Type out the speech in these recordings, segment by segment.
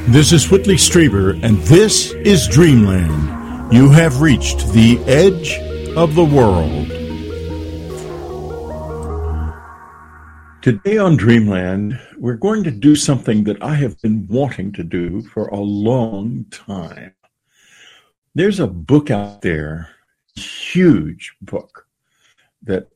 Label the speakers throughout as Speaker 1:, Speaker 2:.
Speaker 1: This is Whitley Strieber, and this is Dreamland. You have reached the edge of the world. Today on Dreamland, we're going to do something that I have been wanting to do for a long time. There's a book out there, huge book, that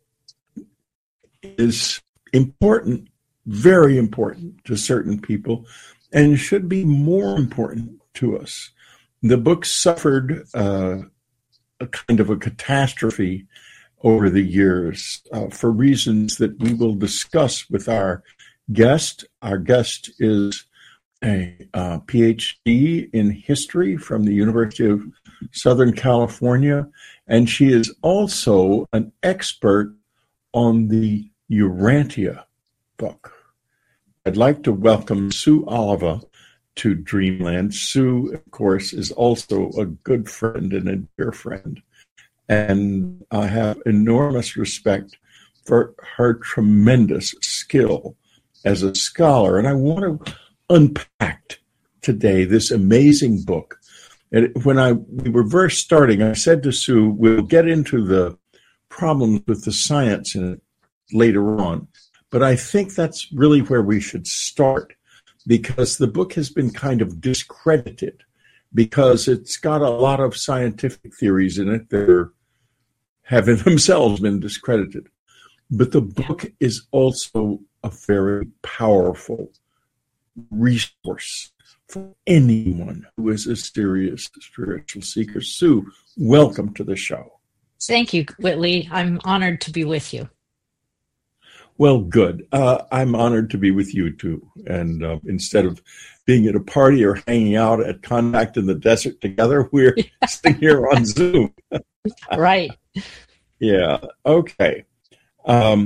Speaker 1: is important, very important to certain people, and should be more important to us. The book suffered a kind of a catastrophe over the years for reasons that we will discuss with our guest. Our guest is a PhD in history from the University of Southern California, and she is also an expert on the Urantia book. I'd like to welcome Sue Oliva to Dreamland. Sue, of course, is also a good friend and a dear friend, and I have enormous respect for her tremendous skill as a scholar. And I want to unpack today this amazing book. And when we were first starting, I said to Sue, we'll get into the problems with the science in it later on. But I think that's really where we should start, because the book has been kind of discredited because it's got a lot of scientific theories in it that have in themselves been discredited. But the book is also a very powerful resource for anyone who is a serious spiritual seeker. Sue, welcome to the show.
Speaker 2: Thank you, Whitley. I'm honored to be with you.
Speaker 1: Well, good. I'm honored to be with you, too. And instead of being at a party or hanging out at Contact in the Desert together, we're sitting here on Zoom.
Speaker 2: Right.
Speaker 1: Yeah. Okay. Now,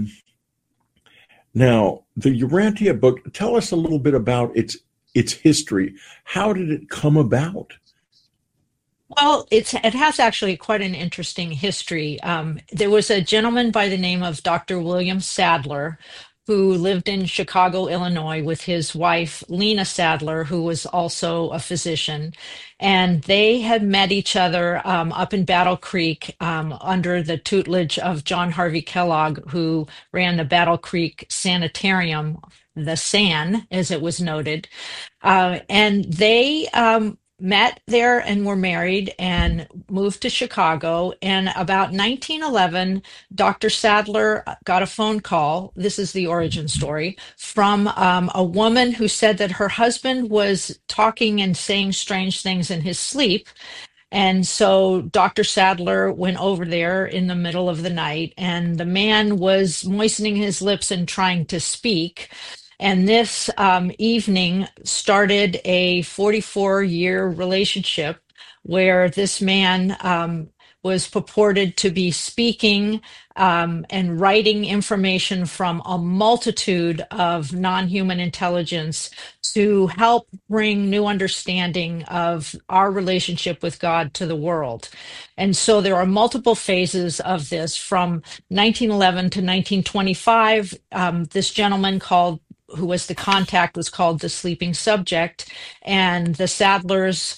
Speaker 1: the Urantia book, tell us a little bit about its history. How did it come about?
Speaker 2: Well, it has actually quite an interesting history. There was a gentleman by the name of Dr. William Sadler who lived in Chicago, Illinois, with his wife, Lena Sadler, who was also a physician. And they had met each other up in Battle Creek under the tutelage of John Harvey Kellogg, who ran the Battle Creek Sanitarium, the SAN, as it was noted. And they met there and were married and moved to Chicago. And about 1911, Dr. Sadler got a phone call. This is the origin story from a woman who said that her husband was talking and saying strange things in his sleep. And so Dr. Sadler went over there in the middle of the night, and the man was moistening his lips and trying to speak. And this evening started a 44-year relationship where this man was purported to be speaking and writing information from a multitude of non-human intelligence to help bring new understanding of our relationship with God to the world. And so there are multiple phases of this. From 1911 to 1925, this gentleman who was the contact was called the sleeping subject, and the Sadlers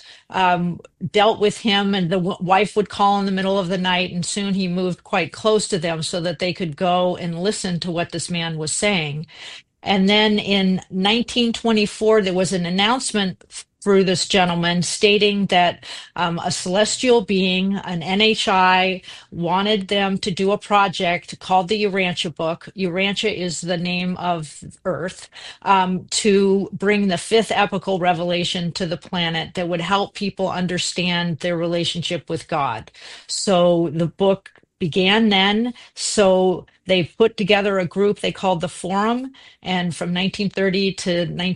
Speaker 2: dealt with him, and the wife would call in the middle of the night, and soon he moved quite close to them so that they could go and listen to what this man was saying. And then in 1924, there was an announcement through this gentleman stating that a celestial being, an NHI, wanted them to do a project called the Urantia book. Urantia is the name of Earth, to bring the fifth epical revelation to the planet that would help people understand their relationship with God. So the book began then. So they put together a group they called the Forum, and from 1930 to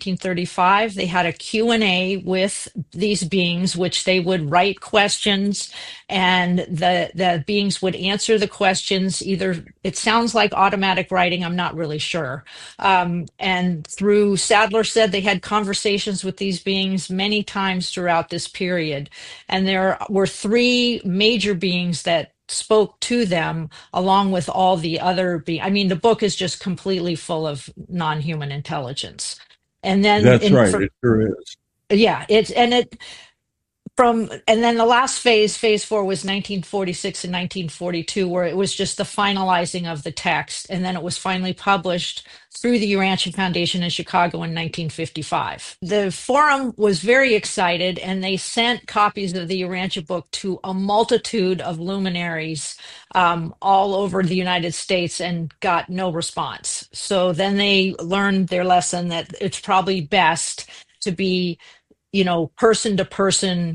Speaker 2: 1935 they had a Q&A with these beings, which they would write questions, and the beings would answer the questions. Either, it sounds like automatic writing, I'm not really sure, and through, Sadler said, they had conversations with these beings many times throughout this period, and there were three major beings that spoke to them, along with all the other the book is just completely full of non-human intelligence. And then
Speaker 1: That's right, it sure is.
Speaker 2: Yeah, and then the last phase 4, was 1946 and 1942, where it was just the finalizing of the text, and then it was finally published through the Urantia Foundation in Chicago in 1955. The forum was very excited, and they sent copies of the Urantia book to a multitude of luminaries all over the United States and got no response. So then they learned their lesson that it's probably best to be, person to person,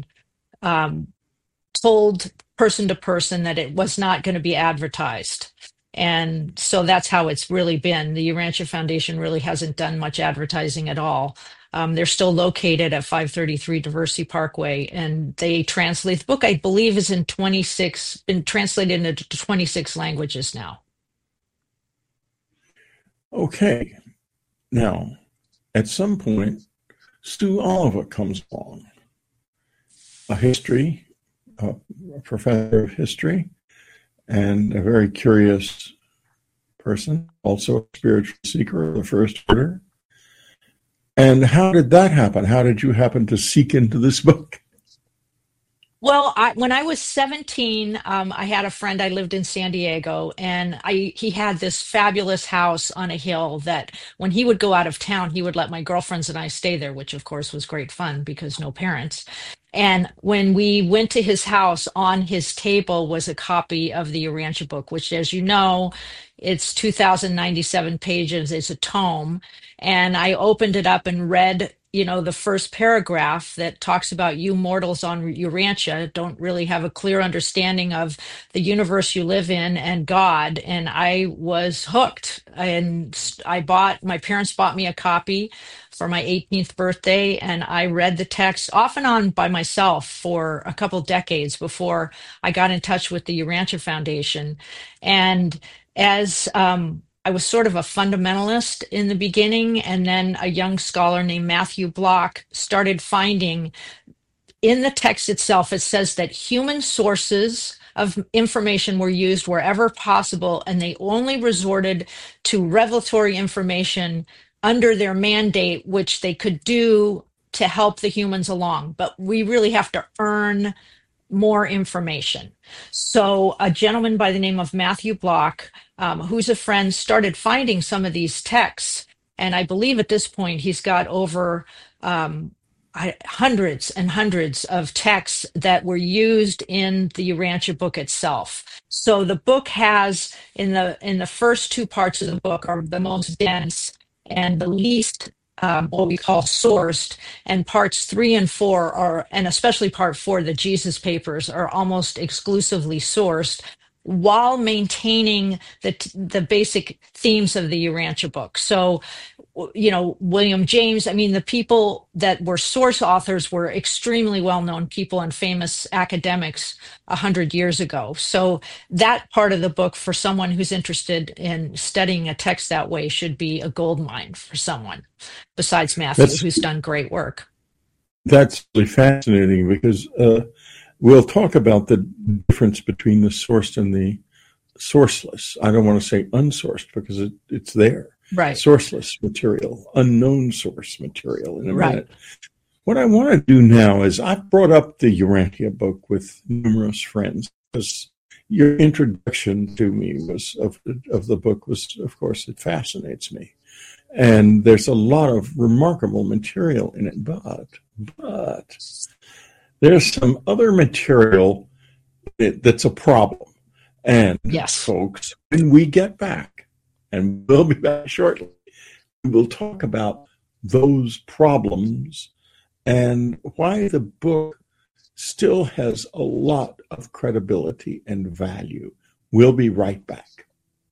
Speaker 2: told person to person that it was not going to be advertised. And so that's how it's really been. The Urantia Foundation really hasn't done much advertising at all. They're still located at 533 Diversity Parkway, and they translate the book, I believe, is been translated into 26 languages now.
Speaker 1: Okay. Now, at some point, Stu Oliver comes along. A professor of history, and a very curious person, also a spiritual seeker of the first order. And how did that happen? How did you happen to seek into this book?
Speaker 2: Well, when I was 17, I had a friend. I lived in San Diego, and he had this fabulous house on a hill that when he would go out of town, he would let my girlfriends and I stay there, which of course was great fun because no parents. And when we went to his house, on his table was a copy of the Urantia book, which, as you know, it's 2,097 pages. It's a tome. And I opened it up and read, the first paragraph that talks about you mortals on Urantia don't really have a clear understanding of the universe you live in and God. And I was hooked. And my parents bought me a copy for my 18th birthday, and I read the text off and on by myself for a couple decades before I got in touch with the Urantia Foundation. And as I was sort of a fundamentalist in the beginning, and then a young scholar named Matthew Block started finding in the text itself, it says that human sources of information were used wherever possible, and they only resorted to revelatory information under their mandate, which they could do to help the humans along. But we really have to earn more information. So a gentleman by the name of Matthew Block, who's a friend, started finding some of these texts. And I believe at this point he's got over hundreds and hundreds of texts that were used in the Urantia book itself. So the book has, in the first two parts of the book, are the most dense and the least what we call sourced, and parts 3 and 4 are, and especially part 4, the Jesus papers, are almost exclusively sourced, while maintaining the basic themes of the Urantia book. So, William James, the people that were source authors were extremely well-known people and famous academics 100 years ago. So that part of the book, for someone who's interested in studying a text that way, should be a goldmine for someone besides Matthew, who's done great work.
Speaker 1: That's really fascinating, because we'll talk about the difference between the sourced and the sourceless. I don't want to say unsourced, because it's there.
Speaker 2: Right.
Speaker 1: Sourceless material, unknown source material in a minute. What I want to do now is, I've brought up the Urantia book with numerous friends, because your introduction to me of the book was, of course, it fascinates me. And there's a lot of remarkable material in it, but there's some other material that's a problem. And
Speaker 2: yes,
Speaker 1: folks, when we get back, and we'll be back shortly, we'll talk about those problems and why the book still has a lot of credibility and value. We'll be right back.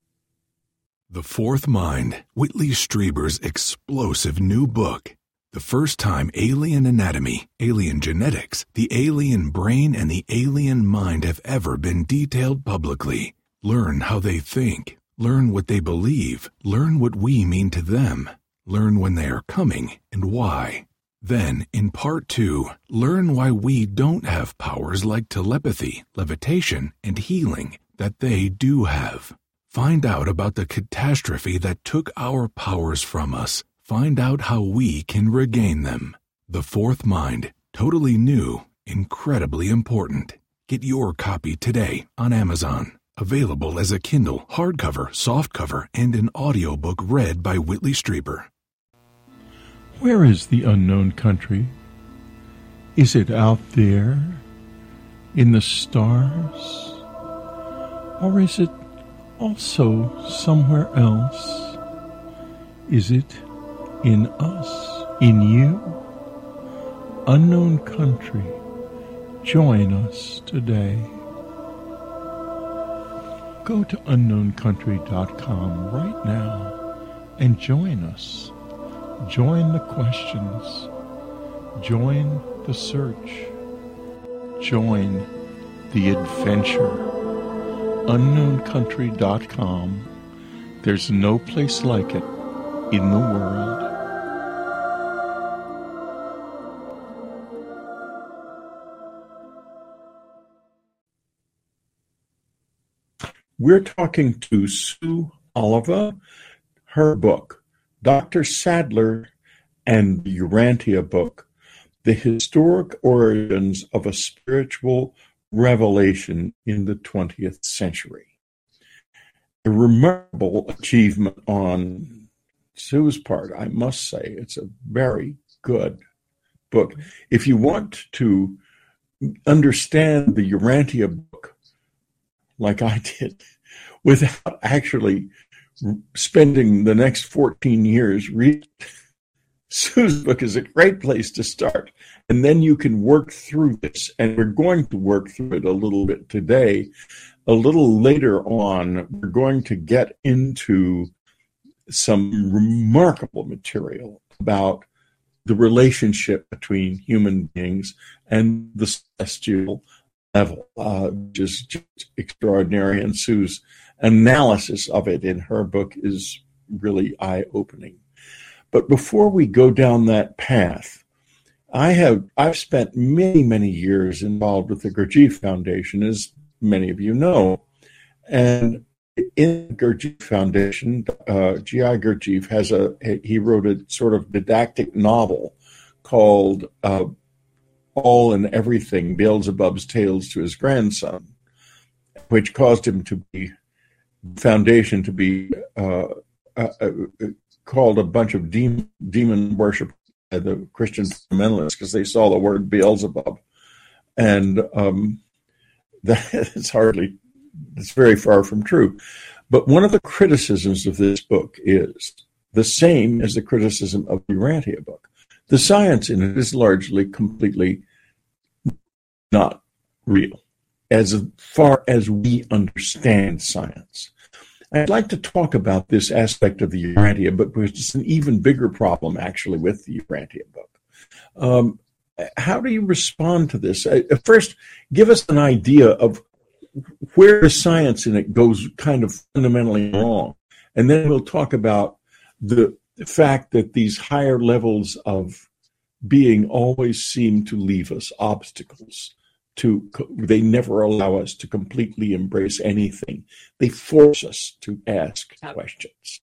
Speaker 3: The Fourth Mind, Whitley Strieber's explosive new book. The first time alien anatomy, alien genetics, the alien brain, and the alien mind have ever been detailed publicly. Learn how they think. Learn what they believe. Learn what we mean to them. Learn when they are coming and why. Then, in Part 2, learn why we don't have powers like telepathy, levitation, and healing that they do have. Find out about the catastrophe that took our powers from us. Find out how we can regain them. The Fourth Mind, totally new, incredibly important. Get your copy today on Amazon. Available as a Kindle, hardcover, softcover, and an audiobook read by Whitley Strieber.
Speaker 1: Where is the unknown country? Is it out there in the stars? Or is it also somewhere else? Is it in us, in you? Unknown country, join us today. Go to unknowncountry.com right now and join us. Join the questions. Join the search. Join the adventure. unknowncountry.com. There's no place like it in the world. We're talking to Sue Oliva. Her book, Dr. Sadler and the Urantia book, The Historic Origins of a Spiritual Revelation in the 20th Century. A remarkable achievement on Sue's part, I must say. It's a very good book. If you want to understand the Urantia book, like I did, without actually spending the next 14 years reading, Sue's book is a great place to start. And then you can work through this. And we're going to work through it a little bit today. A little later on, we're going to get into some remarkable material about the relationship between human beings and the celestial level, which is just extraordinary. And Sue's analysis of it in her book is really eye-opening. But before we go down that path, I've spent many years involved with the Gurdjieff Foundation, as many of you know. And in the Gurdjieff Foundation, G.I. Gurdjieff he wrote a sort of didactic novel called All and Everything, Beelzebub's Tales to His Grandson, which caused him to be, foundation to be called a bunch of demon worship by the Christian fundamentalists because they saw the word Beelzebub. And it's very far from true. But one of the criticisms of this book is the same as the criticism of the Urantia book. The science in it is largely, completely not real, as far as we understand science. I'd like to talk about this aspect of the Urantia book, because it's an even bigger problem, actually, with the Urantia book. How do you respond to this? First, give us an idea of where the science in it goes kind of fundamentally wrong. And then we'll talk about the fact that these higher levels of being always seem to leave us obstacles. They never allow us to completely embrace anything. They force us to ask questions.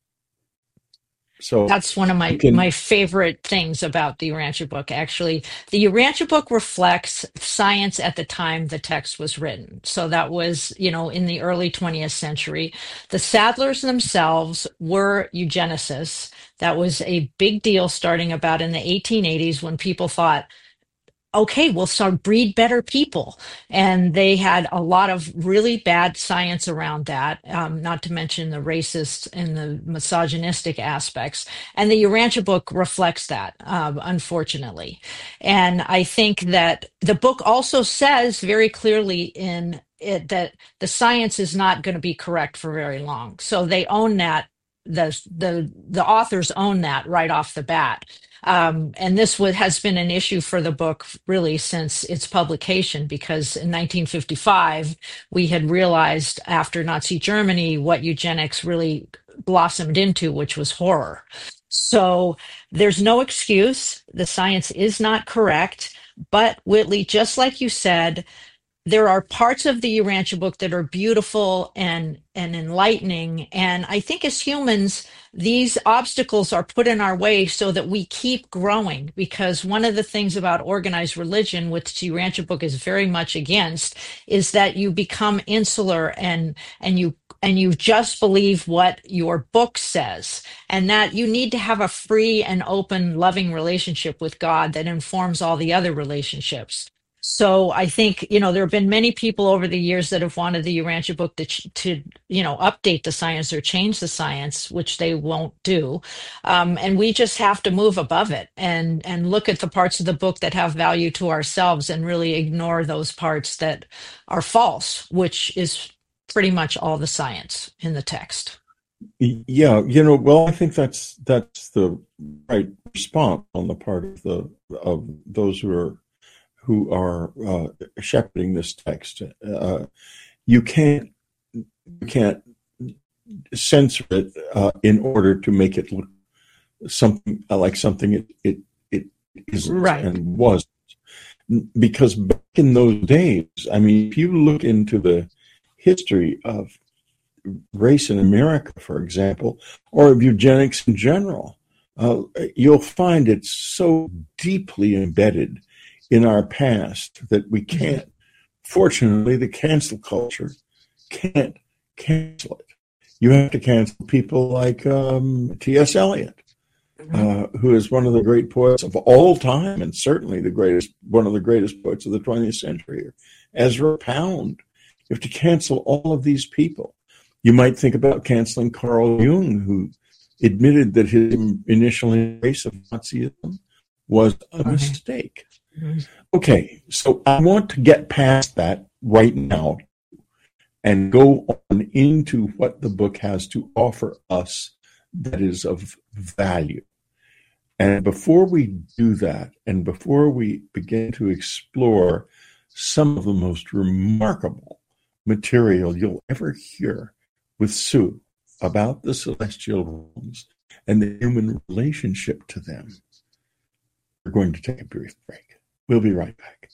Speaker 1: So
Speaker 2: that's one of my favorite things about the Urantia book. Actually, the Urantia book reflects science at the time the text was written. So that was, in the early 20th century. The Sadlers themselves were eugenicists. That was a big deal starting about in the 1880s when people thought, okay, we'll start breed better people. And they had a lot of really bad science around that, not to mention the racist and the misogynistic aspects. And the Urantia book reflects that, unfortunately. And I think that the book also says very clearly in it that the science is not going to be correct for very long. So they own that. The authors own that right off the bat. And this has been an issue for the book really since its publication, because in 1955, we had realized after Nazi Germany what eugenics really blossomed into, which was horror. So there's no excuse. The science is not correct. But Whitley, just like you said, there are parts of the Urantia book that are beautiful and enlightening. And I think as humans, these obstacles are put in our way so that we keep growing. Because one of the things about organized religion, which the Urantia book is very much against, is that you become insular and you just believe what your book says, and that you need to have a free and open, loving relationship with God that informs all the other relationships. So I think, there have been many people over the years that have wanted the Urantia book to update the science or change the science, which they won't do. And we just have to move above it and look at the parts of the book that have value to ourselves and really ignore those parts that are false, which is pretty much all the science in the text.
Speaker 1: Yeah, well, I think that's the right response on the part of those who are shepherding this text. You can't censor it in order to make it look something like something it isn't
Speaker 2: Right.
Speaker 1: and wasn't. Because back in those days, I mean, if you look into the history of race in America, for example, or of eugenics in general, you'll find it so deeply embedded in our past that we can't, fortunately, the cancel culture can't cancel it. You have to cancel people like T.S. Eliot, who is one of the great poets of all time, and certainly one of the greatest poets of the 20th century, or Ezra Pound. You have to cancel all of these people. You might think about canceling Carl Jung, who admitted that his initial embrace of Nazism was a mistake. Okay, so I want to get past that right now and go on into what the book has to offer us that is of value. And before we do that, and before we begin to explore some of the most remarkable material you'll ever hear with Sue about the celestial realms and the human relationship to them, we're going to take a brief break. We'll be right back.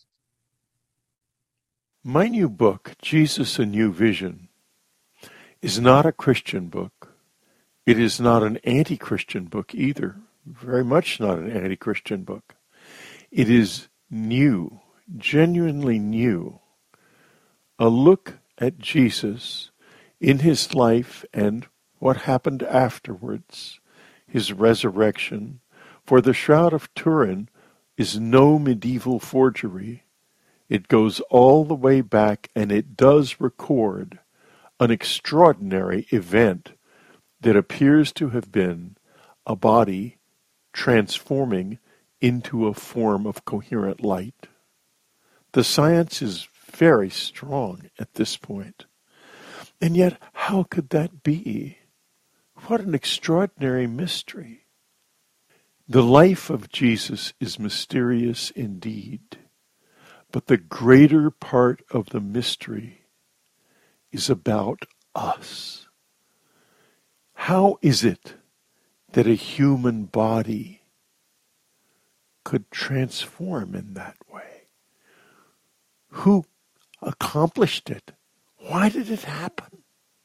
Speaker 4: My new book, Jesus, A New Vision, is not a Christian book. It is not an anti-Christian book either. Very much not an anti-Christian book. It is new, genuinely new. A look at Jesus in his life and what happened afterwards, his resurrection. For the Shroud of Turin is no medieval forgery. It goes all the way back, and it does record an extraordinary event that appears to have been a body transforming into a form of coherent light. The science is very strong at this point. And yet, how could that be? What an extraordinary mystery. The life of Jesus is mysterious indeed, but the greater part of the mystery is about us. How is it that a human body could transform in that way? Who accomplished it? Why did it happen?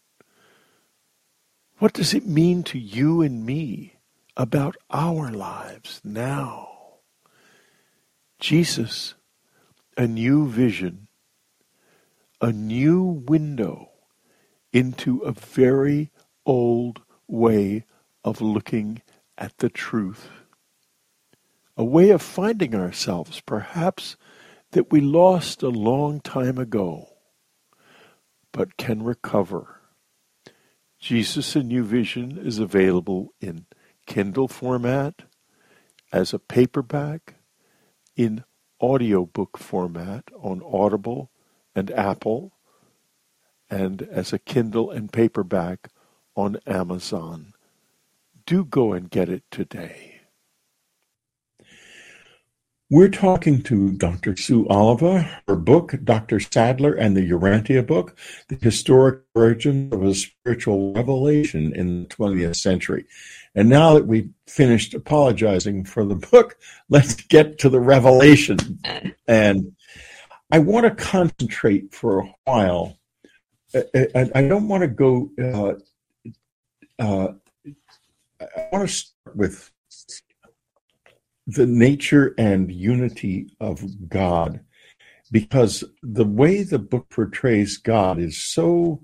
Speaker 4: What does it mean to you and me about our lives now? Jesus, a new vision, a new window into a very old way of looking at the truth. A way of finding ourselves, perhaps, that we lost a long time ago, but can recover. Jesus, A New Vision is available in Kindle format, as a paperback, in audiobook format on Audible and Apple, and as a Kindle and paperback on Amazon. Do go and get it today.
Speaker 1: We're talking to Dr. Sue Oliva. Her book, Dr. Sadler and the Urantia Book, The Historic Origin of a Spiritual Revelation in the 20th Century. And now that we've finished apologizing for the book, let's get to the revelation. And I want to concentrate for a while. I don't want to go. I want to start with the nature and unity of God, because the way the book portrays God is so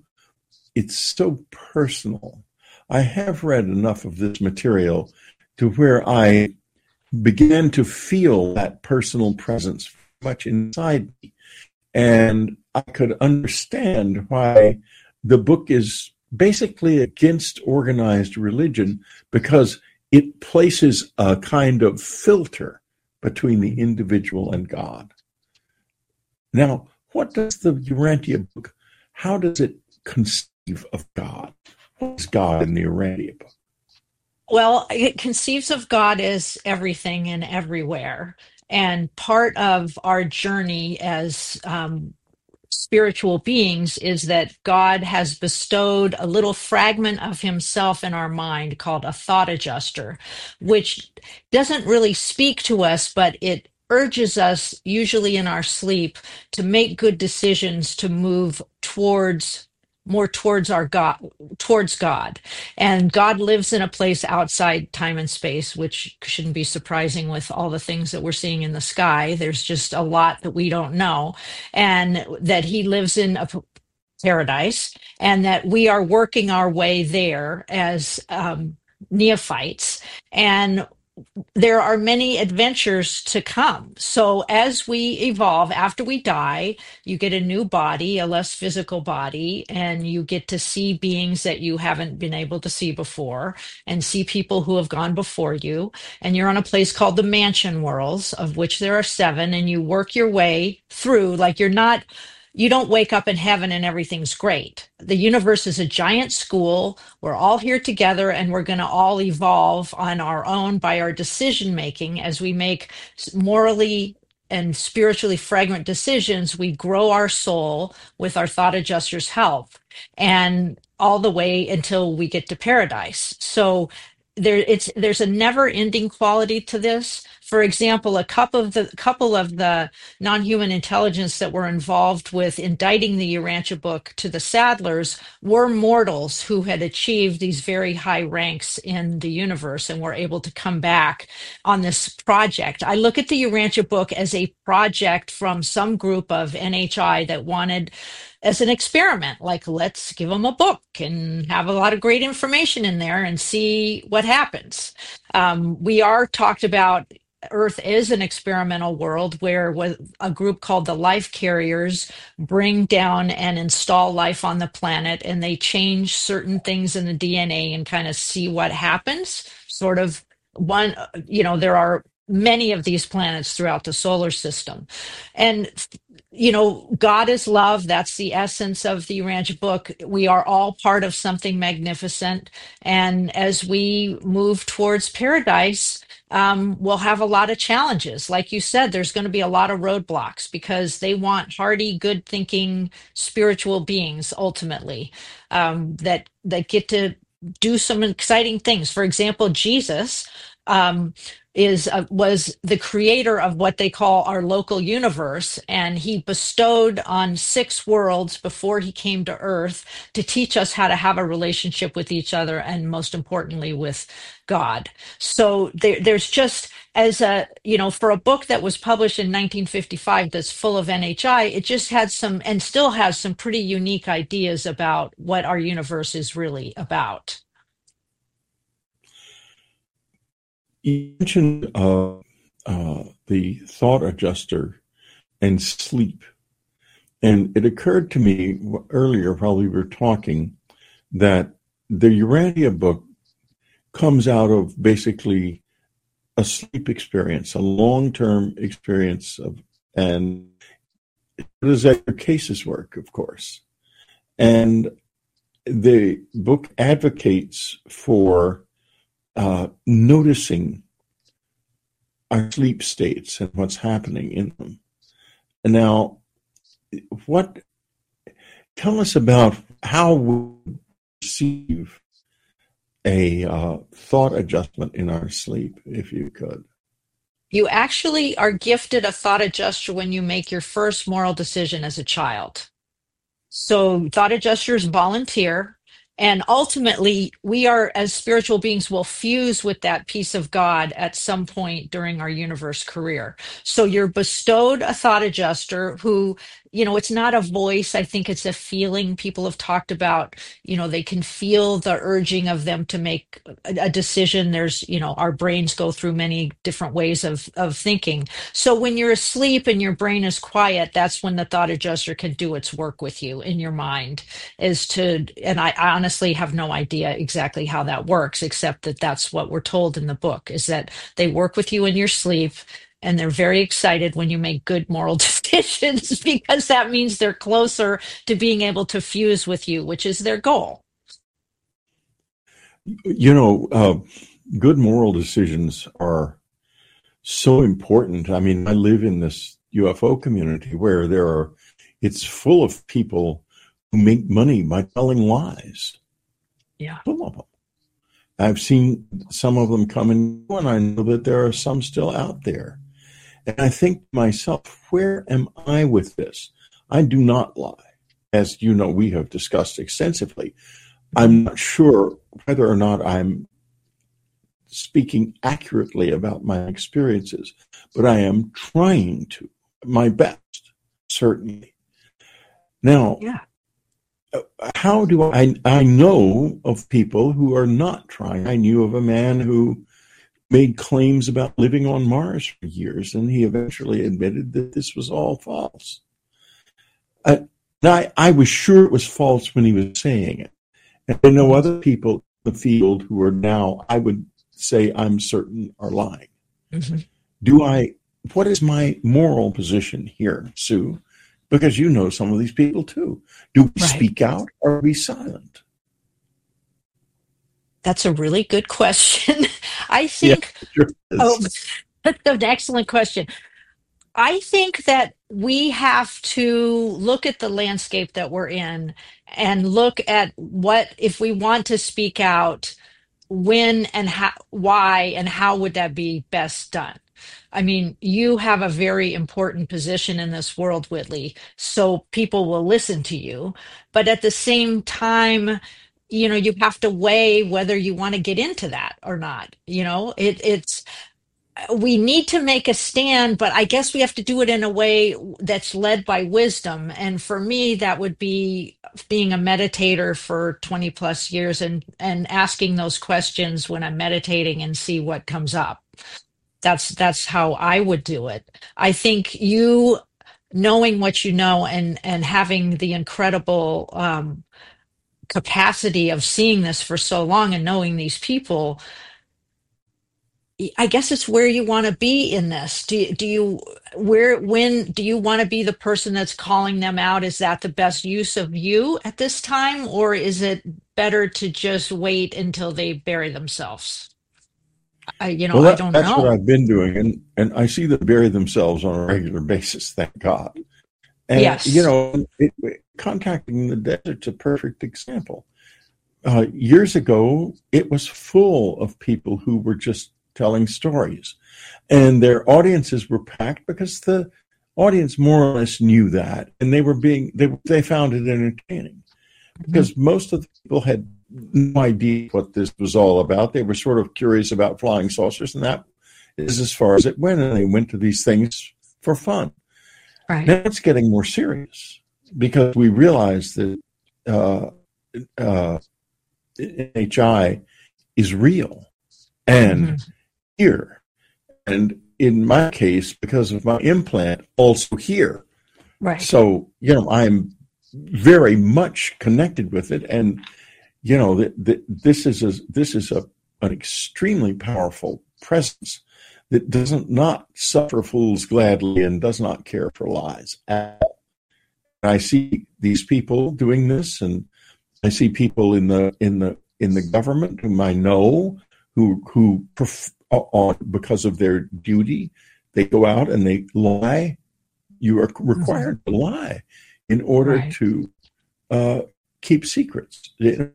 Speaker 1: personal. I have read enough of this material to where I began to feel that personal presence much inside me. And I could understand why the book is basically against organized religion, because it places a kind of filter between the individual and God. Now, what does the Urantia book, how does it conceive of God? What is God in the Urantia book?
Speaker 2: Well, it conceives of God as everything and everywhere. And part of our journey as spiritual beings is that God has bestowed a little fragment of himself in our mind called a thought adjuster, which doesn't really speak to us, but it urges us, usually in our sleep, to make good decisions, to move more towards our God, towards God. And God lives in a place outside time and space, which shouldn't be surprising with all the things that we're seeing in the sky. There's just a lot that we don't know, and that he lives in a paradise, and that we are working our way there as neophytes. And there are many adventures to come. So as we evolve, after we die, you get a new body, a less physical body, and you get to see beings that you haven't been able to see before, and see people who have gone before you. And you're on a place called the Mansion Worlds, of which there are 7, and you work your way through. Like, you don't wake up in heaven and everything's great. The universe is a giant school. We're all here together, and we're going to all evolve on our own by our decision making. As we make morally and spiritually fragrant decisions, we grow our soul with our thought adjuster's help, and all the way until we get to paradise. So there's a never-ending quality to this. For example, a couple of the non-human intelligence that were involved with indicting the Urantia book to the Sadlers were mortals who had achieved these very high ranks in the universe and were able to come back on this project. I look at the Urantia book as a project from some group of NHI that wanted, as an experiment, like, let's give them a book and have a lot of great information in there and see what happens. We are talked about Earth is an experimental world where a group called the Life Carriers bring down and install life on the planet, and they change certain things in the DNA and kind of see what happens. Sort of one, there are many of these planets throughout the solar system. And God is love. That's the essence of the Urantia book. We are all part of something magnificent. And as we move towards paradise, we'll have a lot of challenges. Like you said, there's going to be a lot of roadblocks, because they want hardy, good thinking, spiritual beings, ultimately, that get to do some exciting things. For example, Jesus was the creator of what they call our local universe, and he bestowed on 6 worlds before he came to Earth to teach us how to have a relationship with each other, and most importantly with God. So there's just, as for a book that was published in 1955 that's full of NHI, it just had some, and still has some, pretty unique ideas about what our universe is really about.
Speaker 1: You mentioned the thought adjuster and sleep. And it occurred to me earlier while we were talking that the Urantia book comes out of basically a sleep experience, a long-term experience and it is that your cases work, of course. And the book advocates for noticing our sleep states and what's happening in them. And now, tell us about how we receive a thought adjustment in our sleep, if you could.
Speaker 2: You actually are gifted a thought adjuster when you make your first moral decision as a child. So thought adjusters volunteer, and ultimately we are, as spiritual beings, will fuse with that piece of God at some point during our universe career. So you're bestowed a thought adjuster who, it's not a voice. I think it's a feeling. People have talked about, they can feel the urging of them to make a decision. There's, our brains go through many different ways of thinking. So when you're asleep and your brain is quiet, that's when the thought adjuster can do its work with you in your mind. And I honestly have no idea exactly how that works, except that that's what we're told in the book, is that they work with you in your sleep, and they're very excited when you make good moral decisions, because that means they're closer to being able to fuse with you, which is their goal.
Speaker 1: Good moral decisions are so important. I mean, I live in this UFO community where it's full of people who make money by telling lies.
Speaker 2: Yeah.
Speaker 1: Full of them. I've seen some of them come and go, and I know that there are some still out there. And I think to myself, where am I with this? I do not lie. As you know, we have discussed extensively. I'm not sure whether or not I'm speaking accurately about my experiences, but I am trying to, my best, certainly. Now, how do I know of people who are not trying? I knew of a man who made claims about living on Mars for years, and he eventually admitted that this was all false. I was sure it was false when he was saying it. And I know other people in the field who are now, I would say I'm certain, are lying. Mm-hmm. What is my moral position here, Sue? Because you know some of these people too. Do we speak out or are we silent?
Speaker 2: That's a really good question. I think, that's an excellent question. I think that we have to look at the landscape that we're in and look at if we want to speak out, when and how, why, and how would that be best done? I mean, you have a very important position in this world, Whitley, so people will listen to you. But at the same time, you have to weigh whether you want to get into that or not. We need to make a stand, but I guess we have to do it in a way that's led by wisdom. And for me, that would be being a meditator for 20 plus years and asking those questions when I'm meditating and see what comes up. That's how I would do it. I think you knowing what you know and having the incredible capacity of seeing this for so long and knowing these people, I guess it's where you want to be in this. When do you want to be the person that's calling them out? Is that the best use of you at this time, or is it better to just wait until they bury themselves? I don't know.
Speaker 1: That's what I've been doing, and I see them bury themselves on a regular basis. Thank God. And
Speaker 2: yes.
Speaker 1: Contacting the desert's a perfect example. Years ago, it was full of people who were just telling stories, and their audiences were packed because the audience more or less knew that, and they found it entertaining, because most of the people had no idea what this was all about. They were sort of curious about flying saucers, and that is as far as it went, and they went to these things for fun.
Speaker 2: Right.
Speaker 1: Now it's getting more serious because we realize that NHI is real and here, and in my case, because of my implant, also here.
Speaker 2: Right.
Speaker 1: So I'm very much connected with it, and this is an extremely powerful presence that does not suffer fools gladly and does not care for lies. And I see these people doing this, and I see people in the government whom I know who because of their duty, they go out and they lie. You are required to lie in order to keep secrets, in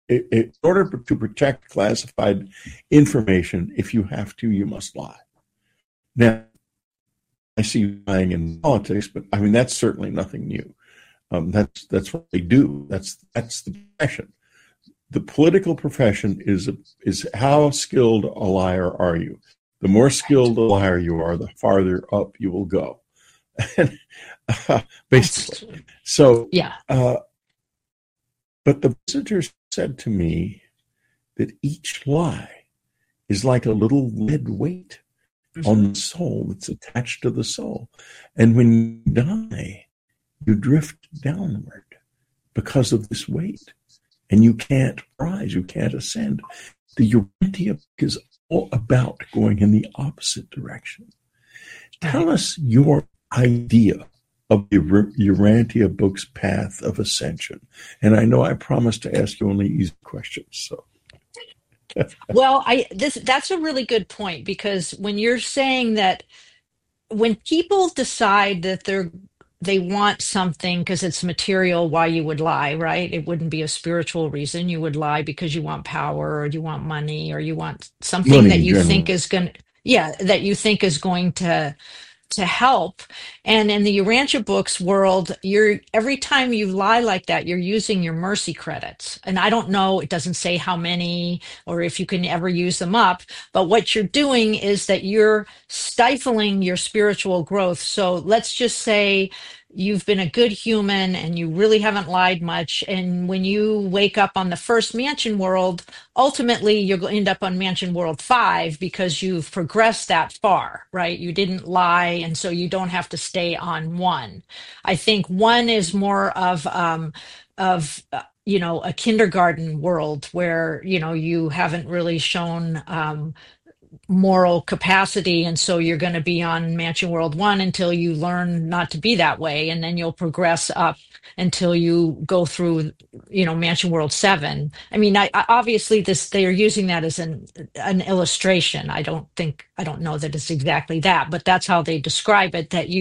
Speaker 1: order to protect classified information. If you have to, you must lie. Now, I see lying in politics, but I mean that's certainly nothing new. That's what they do. That's the profession. The political profession is how skilled a liar are you? The more skilled a liar you are, the farther up you will go. Basically. So,
Speaker 2: yeah.
Speaker 1: But the visitors said to me that each lie is like a little lead weight on the soul that's attached to the soul. And when you die, you drift downward because of this weight. And you can't rise, you can't ascend. The Urantia book is all about going in the opposite direction. Tell us your idea of the Urantia book's path of ascension. And I know I promised to ask you only easy questions, so.
Speaker 2: Well, that's a really good point, because when you're saying that when people decide that they want something because it's material, why you would lie, right? It wouldn't be a spiritual reason. You would lie because you want power, or you want money, or you want something
Speaker 1: Money
Speaker 2: that
Speaker 1: in
Speaker 2: you
Speaker 1: general.
Speaker 2: think is going that you think is going to help. And in the Urantia books world, every time you lie like that, you're using your mercy credits. And I don't know, it doesn't say how many or if you can ever use them up, but what you're doing is that you're stifling your spiritual growth. So let's just say you've been a good human and you really haven't lied much. And when you wake up on the first mansion world, ultimately you'll end up on mansion world 5 because you've progressed that far, right? You didn't lie, and so you don't have to stay on 1. I think 1 is more of a kindergarten world where you haven't really shown moral capacity, and so you're going to be on mansion world 1 until you learn not to be that way, and then you'll progress up until you go through mansion world 7. I mean, I obviously they are using that as an illustration. I don't know that it's exactly that, but that's how they describe it, that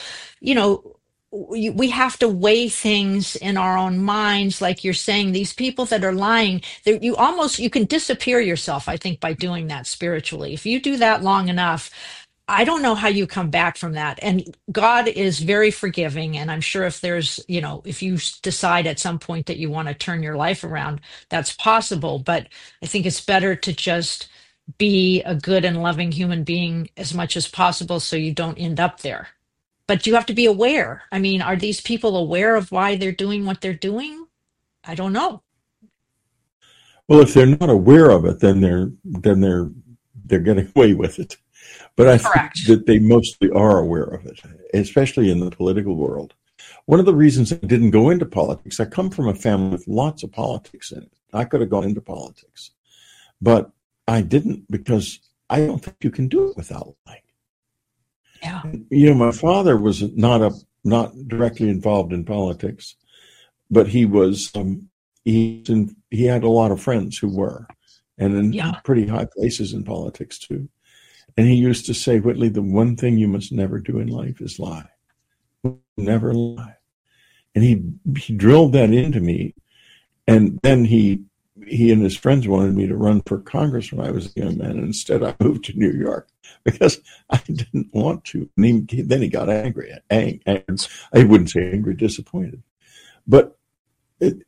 Speaker 2: we have to weigh things in our own minds. Like you're saying, these people that are lying, you can disappear yourself, I think, by doing that spiritually. If you do that long enough, I don't know how you come back from that. And God is very forgiving. And I'm sure if if you decide at some point that you want to turn your life around, that's possible. But I think it's better to just be a good and loving human being as much as possible so you don't end up there. But you have to be aware. I mean, are these people aware of why they're doing what they're doing? I don't know.
Speaker 1: Well, if they're not aware of it, then they're getting away with it. But I
Speaker 2: Correct.
Speaker 1: think that they mostly are aware of it, especially in the political world. One of the reasons I didn't go into politics, I come from a family with lots of politics in it. I could have gone into politics, but I didn't, because I don't think you can do it without lying.
Speaker 2: Yeah.
Speaker 1: My father was not directly involved in politics, but he was. He had a lot of friends who were, and in pretty high places in politics too. And he used to say, Whitley, the one thing you must never do in life is lie. Never lie. And he drilled that into me. And then he and his friends wanted me to run for Congress when I was a young man. And instead, I moved to New York because I didn't want to. And then he got angry. I wouldn't say angry, disappointed. But the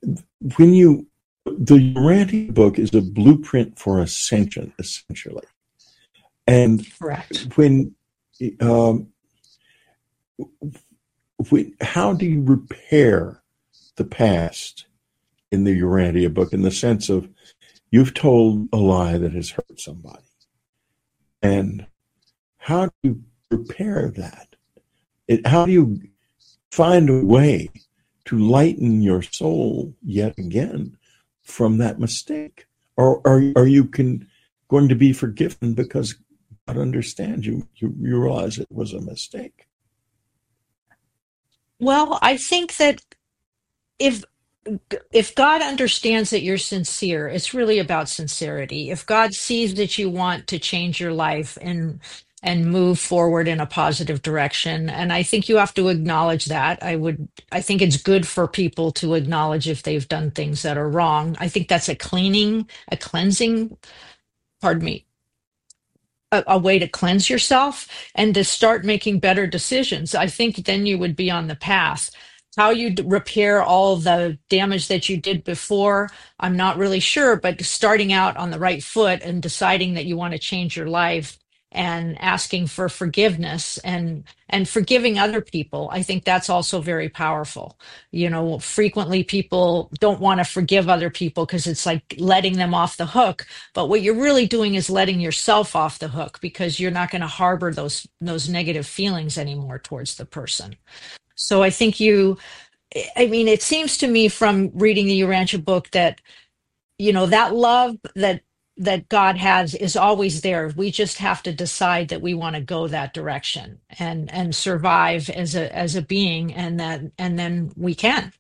Speaker 1: Urantia book is a blueprint for ascension, essentially. And
Speaker 2: Correct.
Speaker 1: How do you repair the past in the Urantia book, in the sense of you've told a lie that has hurt somebody? And how do you repair that? How do you find a way to lighten your soul yet again from that mistake? Or are you going to be forgiven because God understands you realize it was a mistake?
Speaker 2: Well, I think that if God understands that you're sincere, it's really about sincerity. If God sees that you want to change your life and move forward in a positive direction, and I think you have to acknowledge that. I think it's good for people to acknowledge if they've done things that are wrong. I think that's a cleansing, pardon me, a way to cleanse yourself and to start making better decisions. I think then you would be on the path. How you repair all the damage that you did before, I'm not really sure, but starting out on the right foot and deciding that you want to change your life and asking for forgiveness and forgiving other people, I think that's also very powerful. You know, frequently people don't want to forgive other people because it's like letting them off the hook. But what you're really doing is letting yourself off the hook, because you're not going to harbor those negative feelings anymore towards the person. So I think I mean, it seems to me from reading the Urantia book that, you know, that love that God has is always there. We just have to decide that we want to go that direction and survive as a being, and then we can.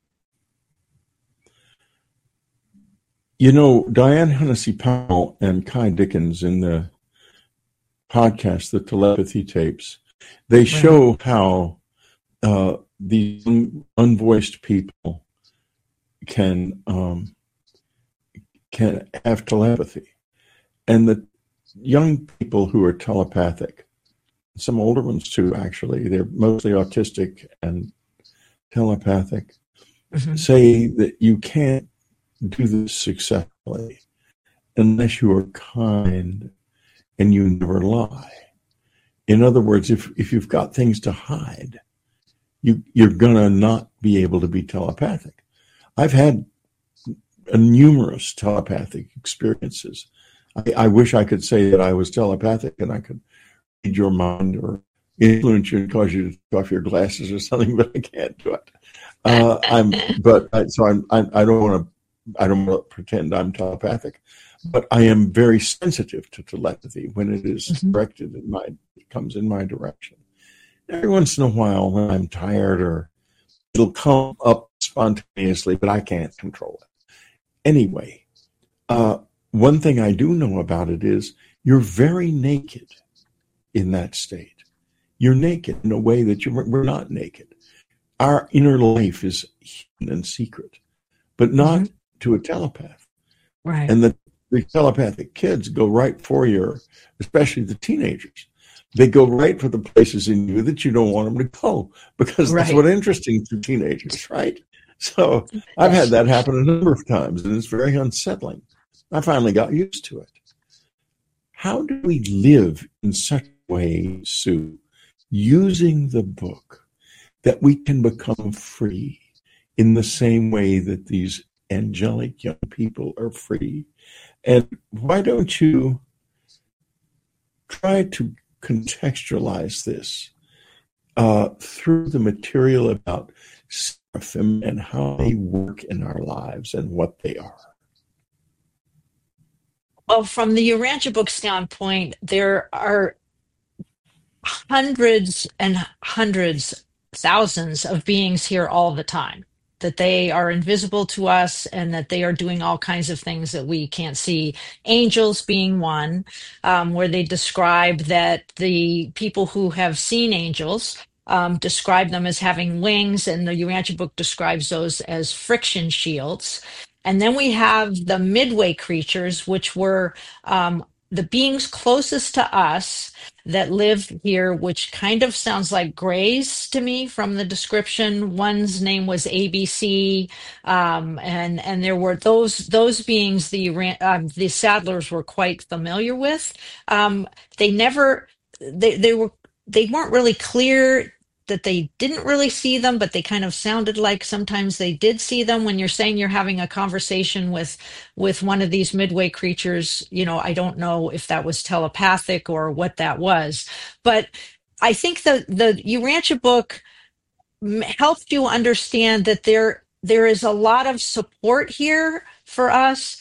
Speaker 1: You know, Diane Hennessy Powell and Kai Dickens in the podcast, The Telepathy Tapes, they show how these unvoiced people can have telepathy, and the young people who are telepathic, some older ones too, actually, they're mostly autistic and telepathic, say that you can't do this successfully unless you are kind and you never lie. In other words, if you've got things to hide, you're going to not be able to be telepathic. I've had numerous telepathic experiences. I wish I could say that I was telepathic and I could read your mind or influence you and cause you to take off your glasses or something, but I can't do it. I don't want to pretend I'm telepathic, but I am very sensitive to telepathy when it is directed it comes in my direction. Every once in a while, when I'm tired, or it'll come up spontaneously, but I can't control it. Anyway, one thing I do know about it is you're very naked in that state. You're naked in a way that we're not naked. Our inner life is hidden and secret, but not to a telepath.
Speaker 2: Right.
Speaker 1: And the telepathic kids go right for especially the teenagers. They go right for the places in you that you don't want them to go, because that's what's interesting to teenagers, right? So I've had that happen a number of times, and it's very unsettling. I finally got used to it. How do we live in such a way, Sue, using the book, that we can become free in the same way that these angelic young people are free? And why don't you try to contextualize this through the material about seraphim and how they work in our lives and what they are?
Speaker 2: Well, from the Urantia book standpoint, there are hundreds and hundreds, thousands of beings here all the time, that they are invisible to us and that they are doing all kinds of things that we can't see. Angels being one, where they describe that the people who have seen angels describe them as having wings, and the Urantia book describes those as friction shields. And then we have the midway creatures, which were the beings closest to us that live here, which kind of sounds like grays to me from the description. One's name was ABC, and there were those beings the Sadlers were quite familiar with. They weren't really clear that they didn't really see them, but they kind of sounded like sometimes they did see them. When you're saying you're having a conversation with one of these midway creatures, you know, I don't know if that was telepathic or what that was, but I think the Urantia book helped you understand that there is a lot of support here for us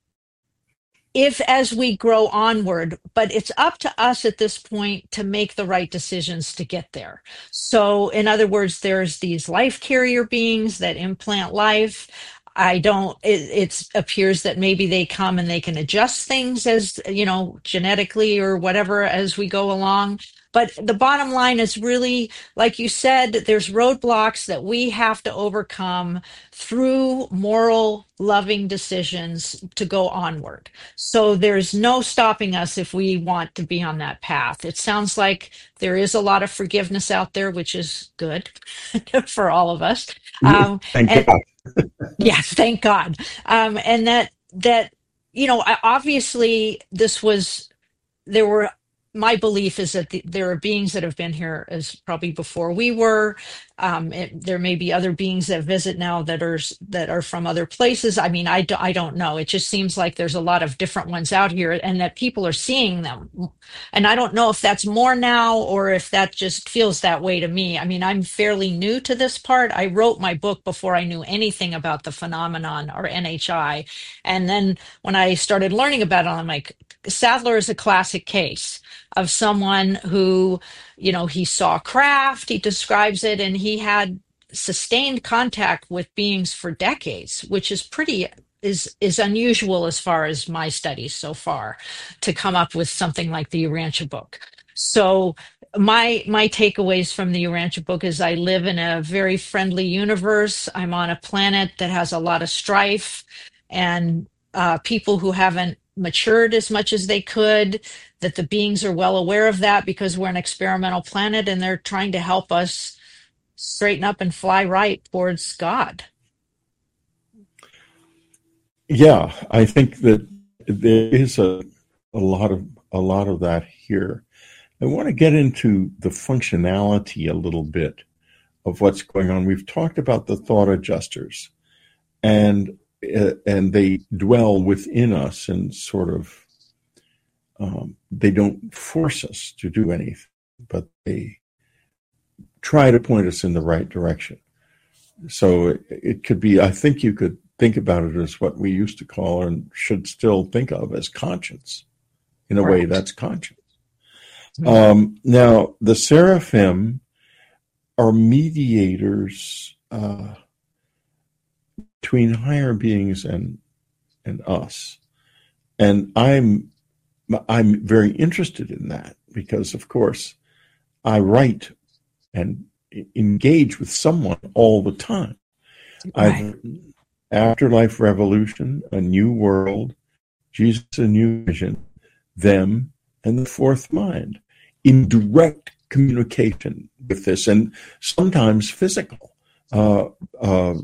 Speaker 2: as we grow onward, but it's up to us at this point to make the right decisions to get there. So in other words, there's these life carrier beings that implant life. It appears that maybe they come and they can adjust things, as you know, genetically or whatever, as we go along. But the bottom line is really, like you said, there's roadblocks that we have to overcome through moral, loving decisions to go onward. So there's no stopping us if we want to be on that path. It sounds like there is a lot of forgiveness out there, which is good for all of us.
Speaker 1: Thank
Speaker 2: And
Speaker 1: God.
Speaker 2: yes, thank God. And that obviously this was there were my belief is that there are beings that have been here as probably before we were. There may be other beings that visit now that are from other places. I mean, I don't know. It just seems like there's a lot of different ones out here, and that people are seeing them. And I don't know if that's more now or if that just feels that way to me. I mean, I'm fairly new to this part. I wrote my book before I knew anything about the phenomenon or NHI, and then when I started learning about it, I'm like, Sadler is a classic case of someone who, he saw craft, he describes it, and he had sustained contact with beings for decades, which is unusual as far as my studies so far to come up with something like the Urantia book. So my takeaways from the Urantia book is I live in a very friendly universe. I'm on a planet that has a lot of strife and people who haven't matured as much as they could, that the beings are well aware of that because we're an experimental planet and they're trying to help us straighten up and fly right towards God.
Speaker 1: Yeah, I think that there is a lot of that here. I want to get into the functionality a little bit of what's going on. We've talked about the thought adjusters, and they dwell within us and sort of they don't force us to do anything, but they try to point us in the right direction. So it could be, I think you could think about it as what we used to call and should still think of as conscience. In a way, that's conscience. Now, the seraphim are mediators between higher beings and us. And I'm very interested in that because, of course, I write and engage with someone all the time.
Speaker 2: Right.
Speaker 1: Afterlife Revolution, A New World, Jesus, A New Vision, Them, and The Fourth Mind, in direct communication with this, and sometimes physical. The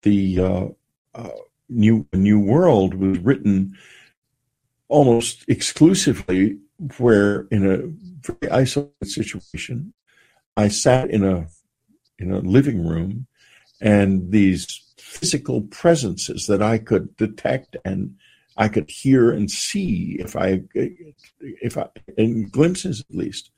Speaker 1: New World was written almost exclusively where, in a very isolated situation, I sat in a living room, and these physical presences that I could detect and I could hear and see if I in glimpses at least,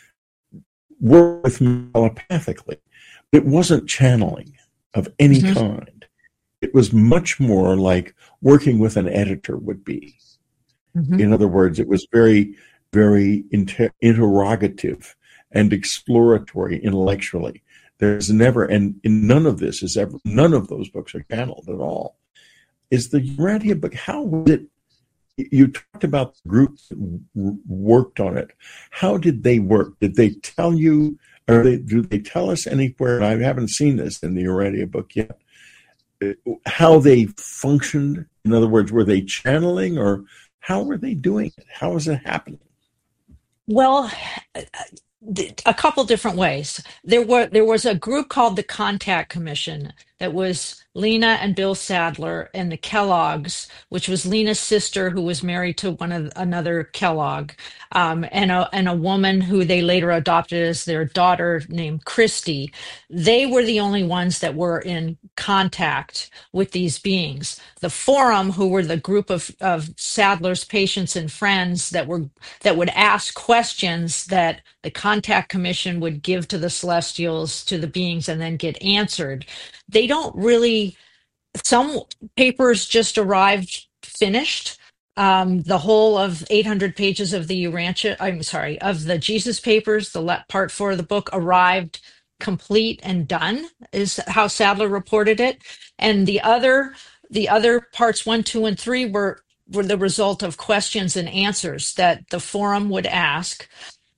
Speaker 1: were with me telepathically. It wasn't channeling of any kind. It was much more like working with an editor would be. In other words, it was very, very interrogative and exploratory intellectually. There's never, and in none of those books are channeled at all. Is the Urantia book, how was it? You talked about the group that worked on it. How did they work? Did they tell you, or do they tell us anywhere? And I haven't seen this in the Urantia book yet. How they functioned? In other words, were they channeling, or how were they doing it? How was it happening?
Speaker 2: Well, a couple different ways. There was a group called the Contact Commission that was Lena and Bill Sadler and the Kellogg's, which was Lena's sister who was married to another Kellogg, and a woman who they later adopted as their daughter named Christy. They were the only ones that were in contact with these beings. The Forum, who were the group of Sadler's patients and friends that would ask questions that the Contact Commission would give to the celestials, to the beings, and then get answered. They don't really, some papers just arrived finished. The whole of 800 pages of the of the Jesus papers, the part 4 of the book, arrived complete and done, is how Sadler reported it. And the other parts 1, 2, and 3 were the result of questions and answers that the Forum would ask.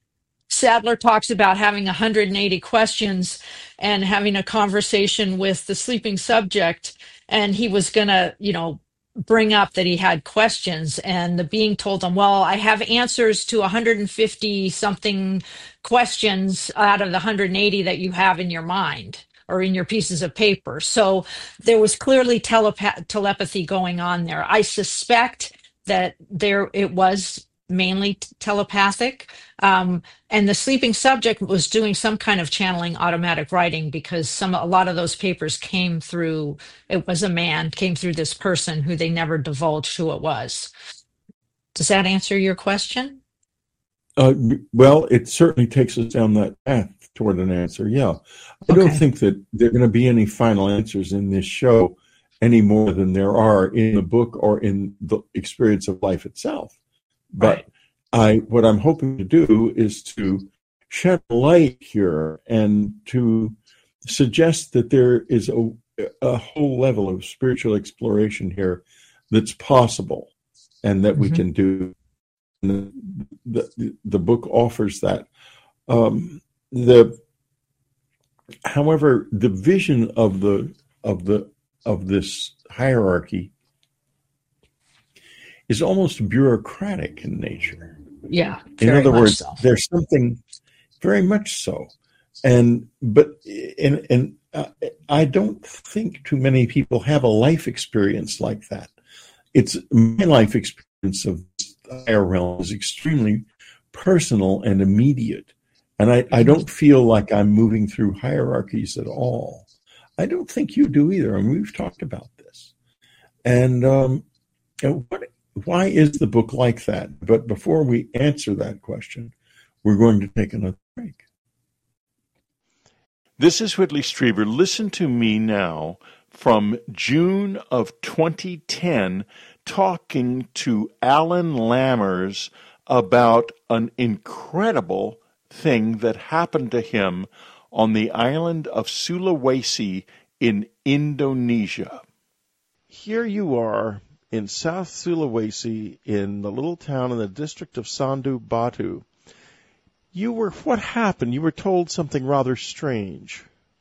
Speaker 2: Sadler talks about having 180 questions and having a conversation with the sleeping subject, and he was going to, bring up that he had questions, and the being told him, well, I have answers to 150 something questions out of the 180 that you have in your mind or in your pieces of paper. So there was clearly telepathy going on there. I suspect that it was mainly telepathic. And the sleeping subject was doing some kind of channeling automatic writing, because a lot of those papers came through, it was a man, came through this person who they never divulged who it was. Does that answer your question?
Speaker 1: Well, it certainly takes us down that path toward an answer, yeah. I don't think that there are going to be any final answers in this show any more than there are in the book or in the experience of life itself. But what I'm hoping to do is to shed light here and to suggest that there is a whole level of spiritual exploration here that's possible and that we can do. And the book offers that. However, the vision of this hierarchy is almost bureaucratic in nature.
Speaker 2: Yeah.
Speaker 1: In other words, there's something very much so. But I don't think too many people have a life experience like that. It's my life experience of the higher realm is extremely personal and immediate. And I don't feel like I'm moving through hierarchies at all. I don't think you do either. I mean, we've talked about this. And why is the book like that? But before we answer that question, we're going to take another break.
Speaker 4: This is Whitley Strieber. Listen to me now from June of 2010 talking to Alan Lammers about an incredible thing that happened to him on the island of Sulawesi in Indonesia.
Speaker 5: Here you are in South Sulawesi, in the little town in the district of Sandu Batu. What happened? You were told something rather strange.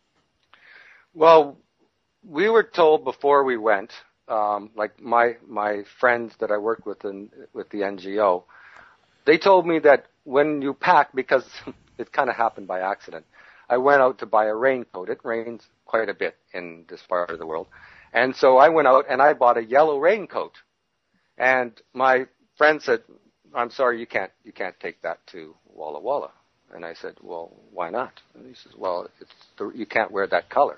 Speaker 6: Well, we were told before we went, like my friends that I worked with with the NGO, they told me that when you pack, because it kind of happened by accident, I went out to buy a raincoat. It rains quite a bit in this part of the world. And so I went out and I bought a yellow raincoat. And my friend said, I'm sorry, you can't take that to Walla Walla. And I said, well, why not? And he says, well, you can't wear that color.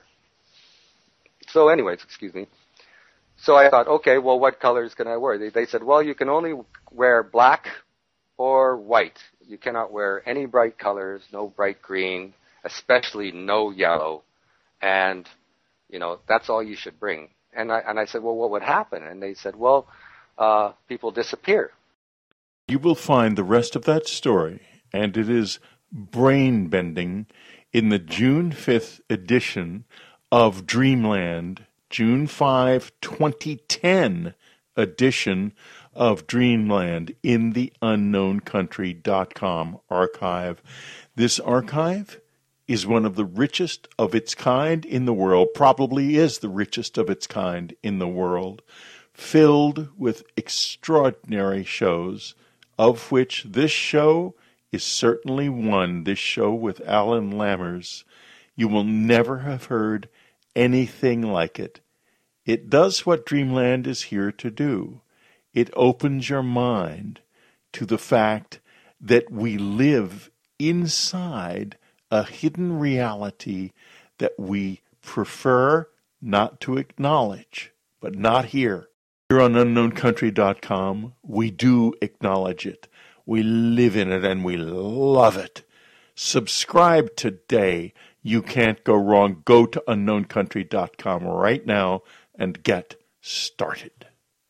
Speaker 6: So anyways, excuse me. So I thought, okay, well, what colors can I wear? They said, well, you can only wear black or white. You cannot wear any bright colors, no bright green, especially no yellow. And, that's all you should bring. And I said, well, what would happen? And they said, well, people disappear.
Speaker 4: You will find the rest of that story, and it is brain-bending, in the June 5th edition of Dreamland, June 5, 2010 edition of Dreamland in the unknowncountry.com archive. This archive is one of the richest of its kind in the world, probably is the richest of its kind in the world, filled with extraordinary shows, of which this show is certainly one, this show with Alan Lammers. You will never have heard anything like it. It does what Dreamland is here to do. It opens your mind to the fact that we live inside a hidden reality that we prefer not to acknowledge, but not here. Here on unknowncountry.com, we do acknowledge it. We live in it and we love it. Subscribe today. You can't go wrong. Go to unknowncountry.com right now and get started.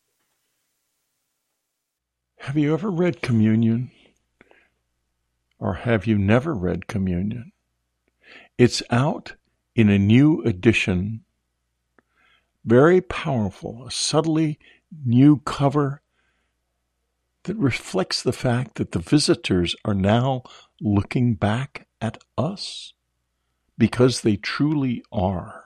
Speaker 1: Have you ever read Communion? Or have you never read Communion? It's out in a new edition. Very powerful, a subtly new cover that reflects the fact that the visitors are now looking back at us? Because they truly are.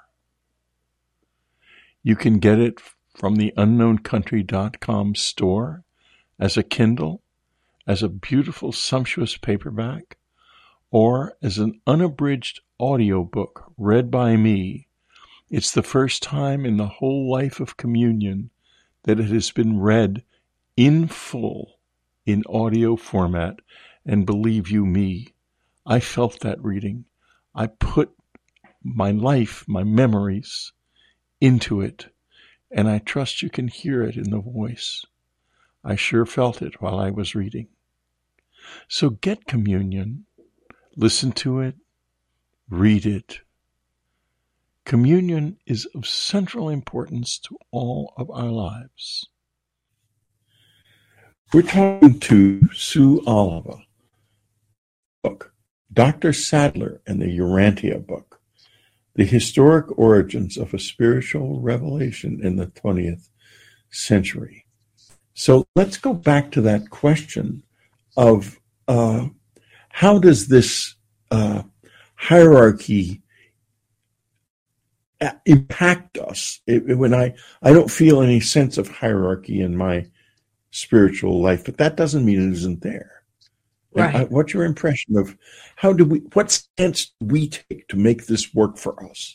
Speaker 1: You can get it from the unknowncountry.com store as a Kindle, as a beautiful, sumptuous paperback, or as an unabridged audiobook read by me. It's the first time in the whole life of Communion that it has been read in full in audio format, and believe you me, I felt that reading. I put my life, my memories into it, and I trust you can hear it in the voice. I sure felt it while I was reading. So get Communion, listen to it, read it. Communion is of central importance to all of our lives. We're talking to Sue Oliva, book, Dr. Sadler and the Urantia book, The Historic Origins of a Spiritual Revelation in the 20th Century. So let's go back to that question of how does this hierarchy impact us? When I don't feel any sense of hierarchy in my spiritual life, but that doesn't mean it isn't there.
Speaker 2: Right.
Speaker 1: What's your impression of what stance do we take to make this work for us?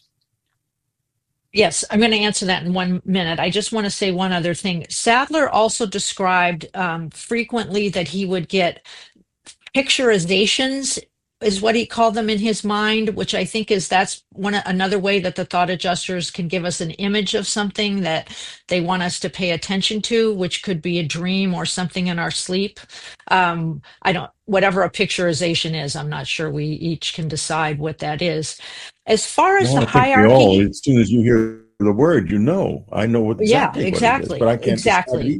Speaker 2: Yes, I'm going to answer that in 1 minute. I just want to say one other thing. Sadler also described frequently that he would get picturizations, is what he called them, in his mind, which I think that's another way that the thought adjusters can give us an image of something that they want us to pay attention to, which could be a dream or something in our sleep. Whatever a picturization is, I'm not sure. We each can decide what that is. As far as the hierarchy,
Speaker 1: as soon as you hear the word, I know exactly what it is, but I can't decide it.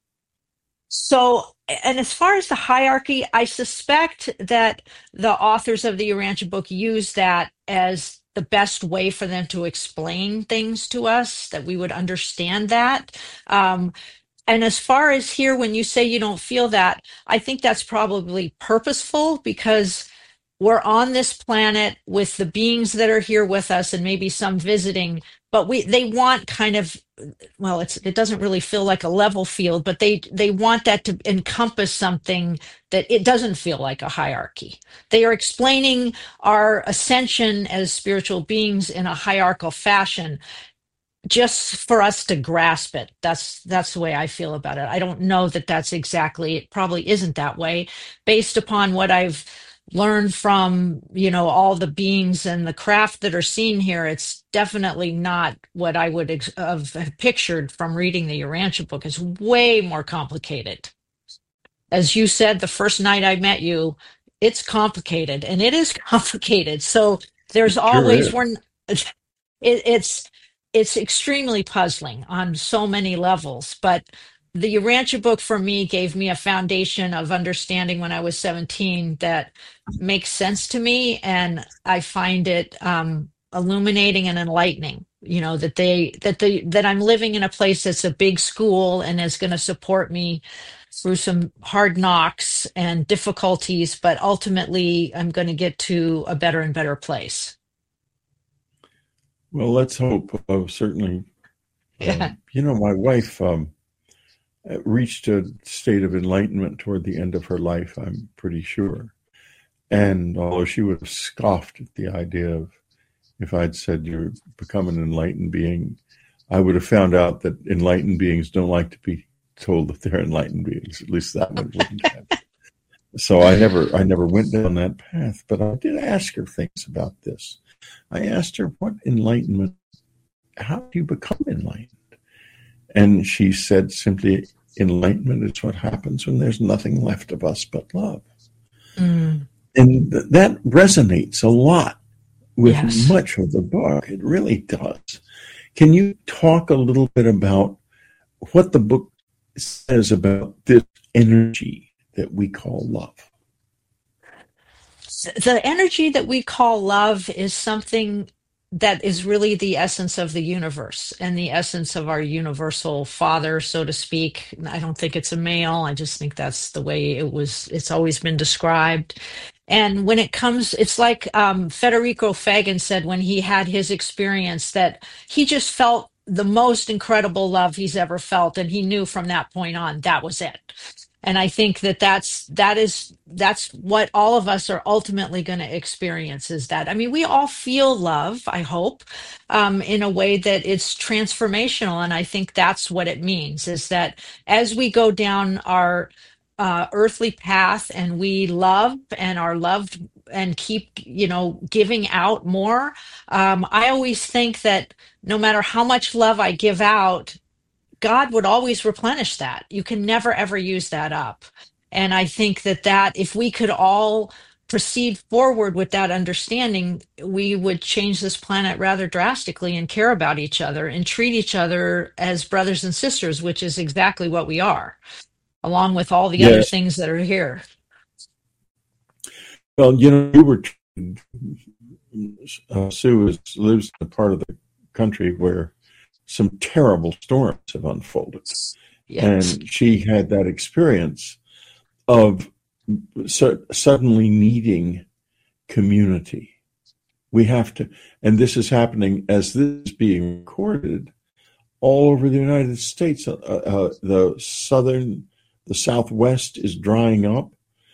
Speaker 2: So, and as far as the hierarchy, I suspect that the authors of the Urantia book use that as the best way for them to explain things to us, that we would understand that. And as far as here, when you say you don't feel that, I think that's probably purposeful, because we're on this planet with the beings that are here with us and maybe some visiting, but they want kind of, well, it doesn't really feel like a level field, but they want that to encompass something that it doesn't feel like a hierarchy. They are explaining our ascension as spiritual beings in a hierarchical fashion, just for us to grasp it. That's the way I feel about it. I don't know that that's exactly, it probably isn't that way, based upon what I've learned from, all the beings and the craft that are seen here. It's definitely not what I would have pictured from reading the Urantia book. It's way more complicated. As you said, the first night I met you, it's complicated, and it is complicated. So there's always it's extremely puzzling on so many levels, but the Urantia book for me gave me a foundation of understanding when I was 17 that makes sense to me, and I find it illuminating and enlightening. That I'm living in a place that's a big school and is going to support me through some hard knocks and difficulties, but ultimately I'm going to get to a better and better place.
Speaker 1: Well, let's hope. Certainly.
Speaker 2: Yeah.
Speaker 1: My wife reached a state of enlightenment toward the end of her life, I'm pretty sure. And although she would have scoffed at the idea of, if I'd said you're become an enlightened being, I would have found out that enlightened beings don't like to be told that they're enlightened beings. At least that one wouldn't happen. So I never went down that path. But I did ask her things about this. I asked her, what enlightenment, how do you become enlightened? And she said simply, enlightenment is what happens when there's nothing left of us but love. Mm. And that resonates a lot with much of the book. It really does. Can you talk a little bit about what the book says about this energy that we call love?
Speaker 2: The energy that we call love is something that is really the essence of the universe and the essence of our universal father, so to speak. I don't think it's a male. I just think that's the way it's always been described. And when it comes, it's like Federico Fagan said when he had his experience that he just felt the most incredible love he's ever felt, and he knew from that point on that was it. And I think that that's what all of us are ultimately going to experience, is that, I mean, we all feel love, I hope, in a way that it's transformational. And I think that's what it means, is that as we go down our earthly path and we love and are loved and keep, giving out more, I always think that no matter how much love I give out, God would always replenish that. You can never ever use that up. And I think that if we could all proceed forward with that understanding, we would change this planet rather drastically and care about each other and treat each other as brothers and sisters, which is exactly what we are, along with all the other
Speaker 1: Yeah.
Speaker 2: things that are here.
Speaker 1: Well, we were Sue lives in a part of the country where some terrible storms have unfolded.
Speaker 2: Yes.
Speaker 1: And she had that experience of suddenly needing community. We have to, and this is happening as this is being recorded all over the United States. The Southwest is drying up,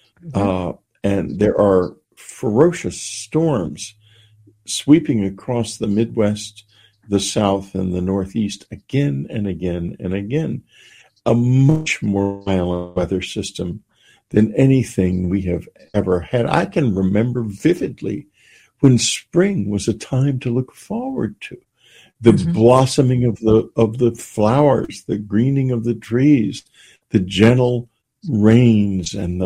Speaker 1: and there are ferocious storms sweeping across the Midwest, the South, and the Northeast again and again and again. A much more violent weather system than anything we have ever had. I can remember vividly when spring was a time to look forward to. The blossoming of the flowers, the greening of the trees, the gentle rains, and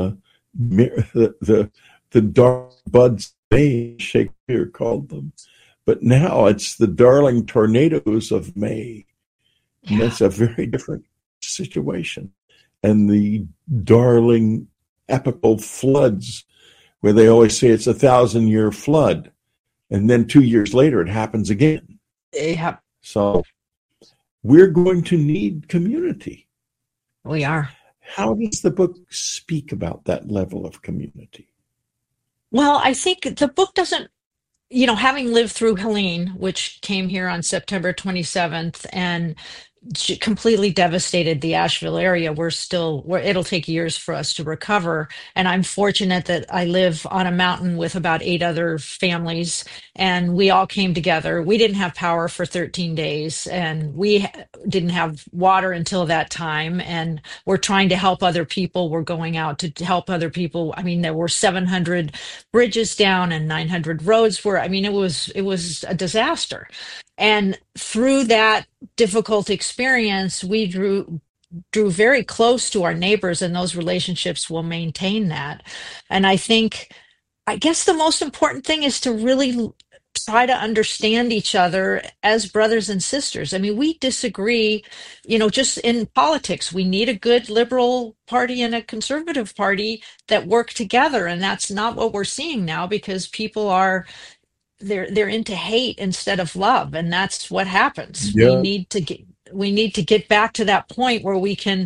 Speaker 1: the dark buds, Shakespeare called them. But now it's the darling tornadoes of May. And that's a very different situation. And the darling epical floods, where they always say it's a 1,000-year flood. And then 2 years later, it happens again.
Speaker 2: Yeah.
Speaker 1: So we're going to need community.
Speaker 2: We are.
Speaker 1: How does the book speak about that level of community?
Speaker 2: Well, I think the book doesn't, having lived through Helene, which came here on September 27th and completely devastated the Asheville area. It'll take years for us to recover. And I'm fortunate that I live on a mountain with about 8 other families, and we all came together. We didn't have power for 13 days, and we didn't have water until that time. And we're trying to help other people. We're going out to help other people. I mean, there were 700 bridges down and 900 roads it was a disaster. And through that difficult experience, we drew very close to our neighbors, and those relationships will maintain that. And I guess the most important thing is to really try to understand each other as brothers and sisters. I mean, we disagree, just in politics. We need a good liberal party and a conservative party that work together. And that's not what we're seeing now, because people they're into hate instead of love, and that's what happens.
Speaker 1: Yeah.
Speaker 2: We need to get back to that point where we can,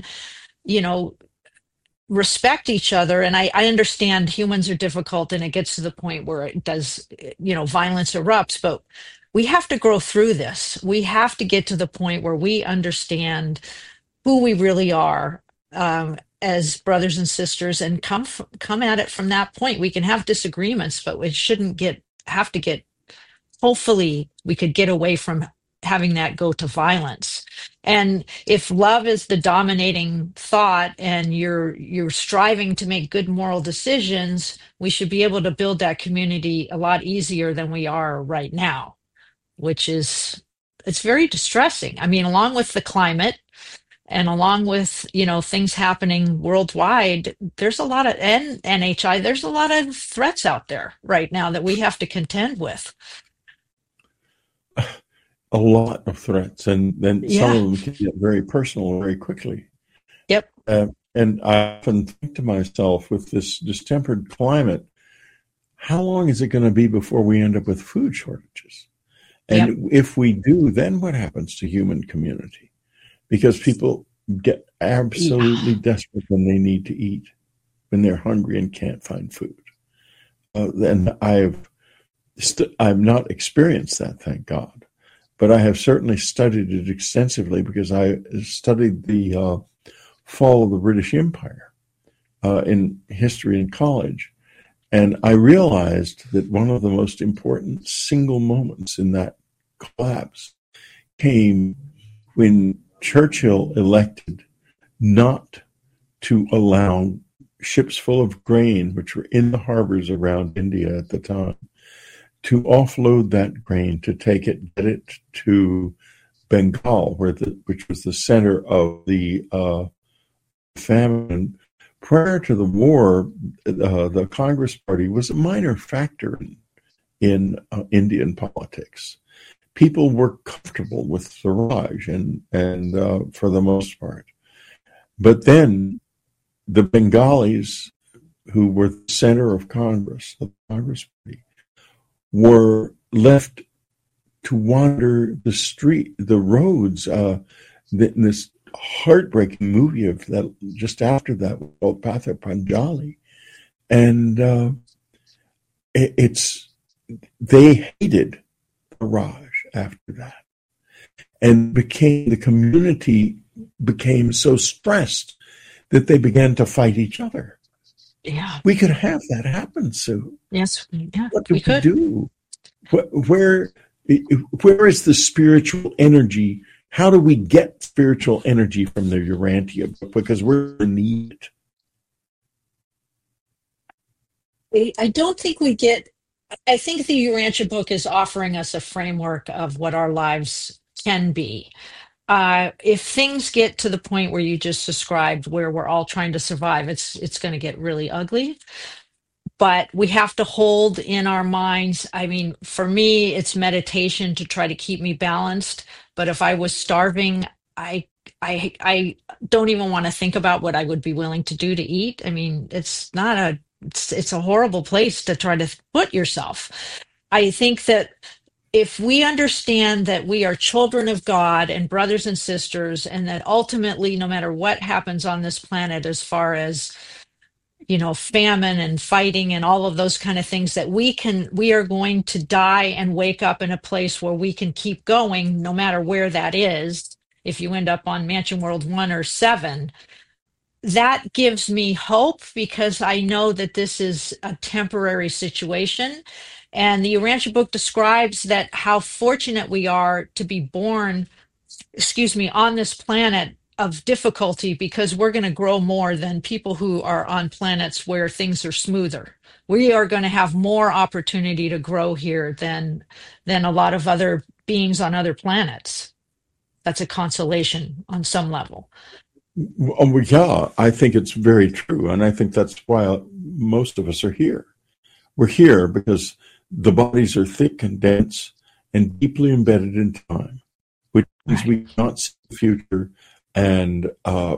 Speaker 2: respect each other. And I understand humans are difficult, and it gets to the point where it does, violence erupts, but we have to grow through this. We have to get to the point where we understand who we really are, as brothers and sisters, and come at it from that point. We can have disagreements, but we shouldn't hopefully we could get away from having that go to violence. And if love is the dominating thought, and you're striving to make good moral decisions, we should be able to build that community a lot easier than we are right now, it's very distressing. I mean, along with the climate, and along with, things happening worldwide, there's a lot of, and NHI, there's a lot of threats out there right now that we have to contend with.
Speaker 1: A lot of threats, and then some of them can get very personal very quickly.
Speaker 2: Yep.
Speaker 1: And I often think to myself, with this distempered climate, how long is it going to be before we end up with food shortages? And if we do, then what happens to human community? Because people get absolutely desperate when they need to eat, when they're hungry and can't find food. and I've not experienced that, thank God, but I have certainly studied it extensively because I studied the fall of the British Empire in history in college. And I realized that one of the most important single moments in that collapse came when Churchill elected not to allow ships full of grain, which were in the harbors around India at the time, to offload that grain, to take it, get it to Bengal, which was the center of the famine. Prior to the war, the Congress Party was a minor factor in Indian politics. People were comfortable with Swaraj, and for the most part. But then the Bengalis, who were the center of Congress, the Congress Party, were left to wander the roads. This heartbreaking movie of that just after that called Pather Panjali, and they hated Raj after that, and the community became so stressed that they began to fight each other.
Speaker 2: Yeah,
Speaker 1: we could have that happen, Sue.
Speaker 2: Yes, yeah,
Speaker 1: what do we do? Where is the spiritual energy? How do we get spiritual energy from the Urantia book? Because we're in need.
Speaker 2: I don't think we get. I think the Urantia book is offering us a framework of what our lives can be. If things get to the point where you just described, where we're all trying to survive, it's going to get really ugly. But we have to hold in our minds. I mean, for me, it's meditation to try to keep me balanced. But if I was starving, I don't even want to think about what I would be willing to do to eat. I mean, it's a horrible place to try to put yourself. I think that if we understand that we are children of God and brothers and sisters, and that ultimately, no matter what happens on this planet, as far as famine and fighting and all of those kind of things, that we are going to die and wake up in a place where we can keep going, no matter where that is. If you end up on Mansion World 1 or 7, that gives me hope, because I know that this is a temporary situation. And the Urantia book describes that how fortunate we are to be born, on this planet of difficulty, because we're going to grow more than people who are on planets where things are smoother. We are going to have more opportunity to grow here than a lot of other beings on other planets. That's a consolation on some level.
Speaker 1: Yeah, I think it's very true. And I think that's why most of us are here. We're here because the bodies are thick and dense and deeply embedded in time, which means we cannot see the future. And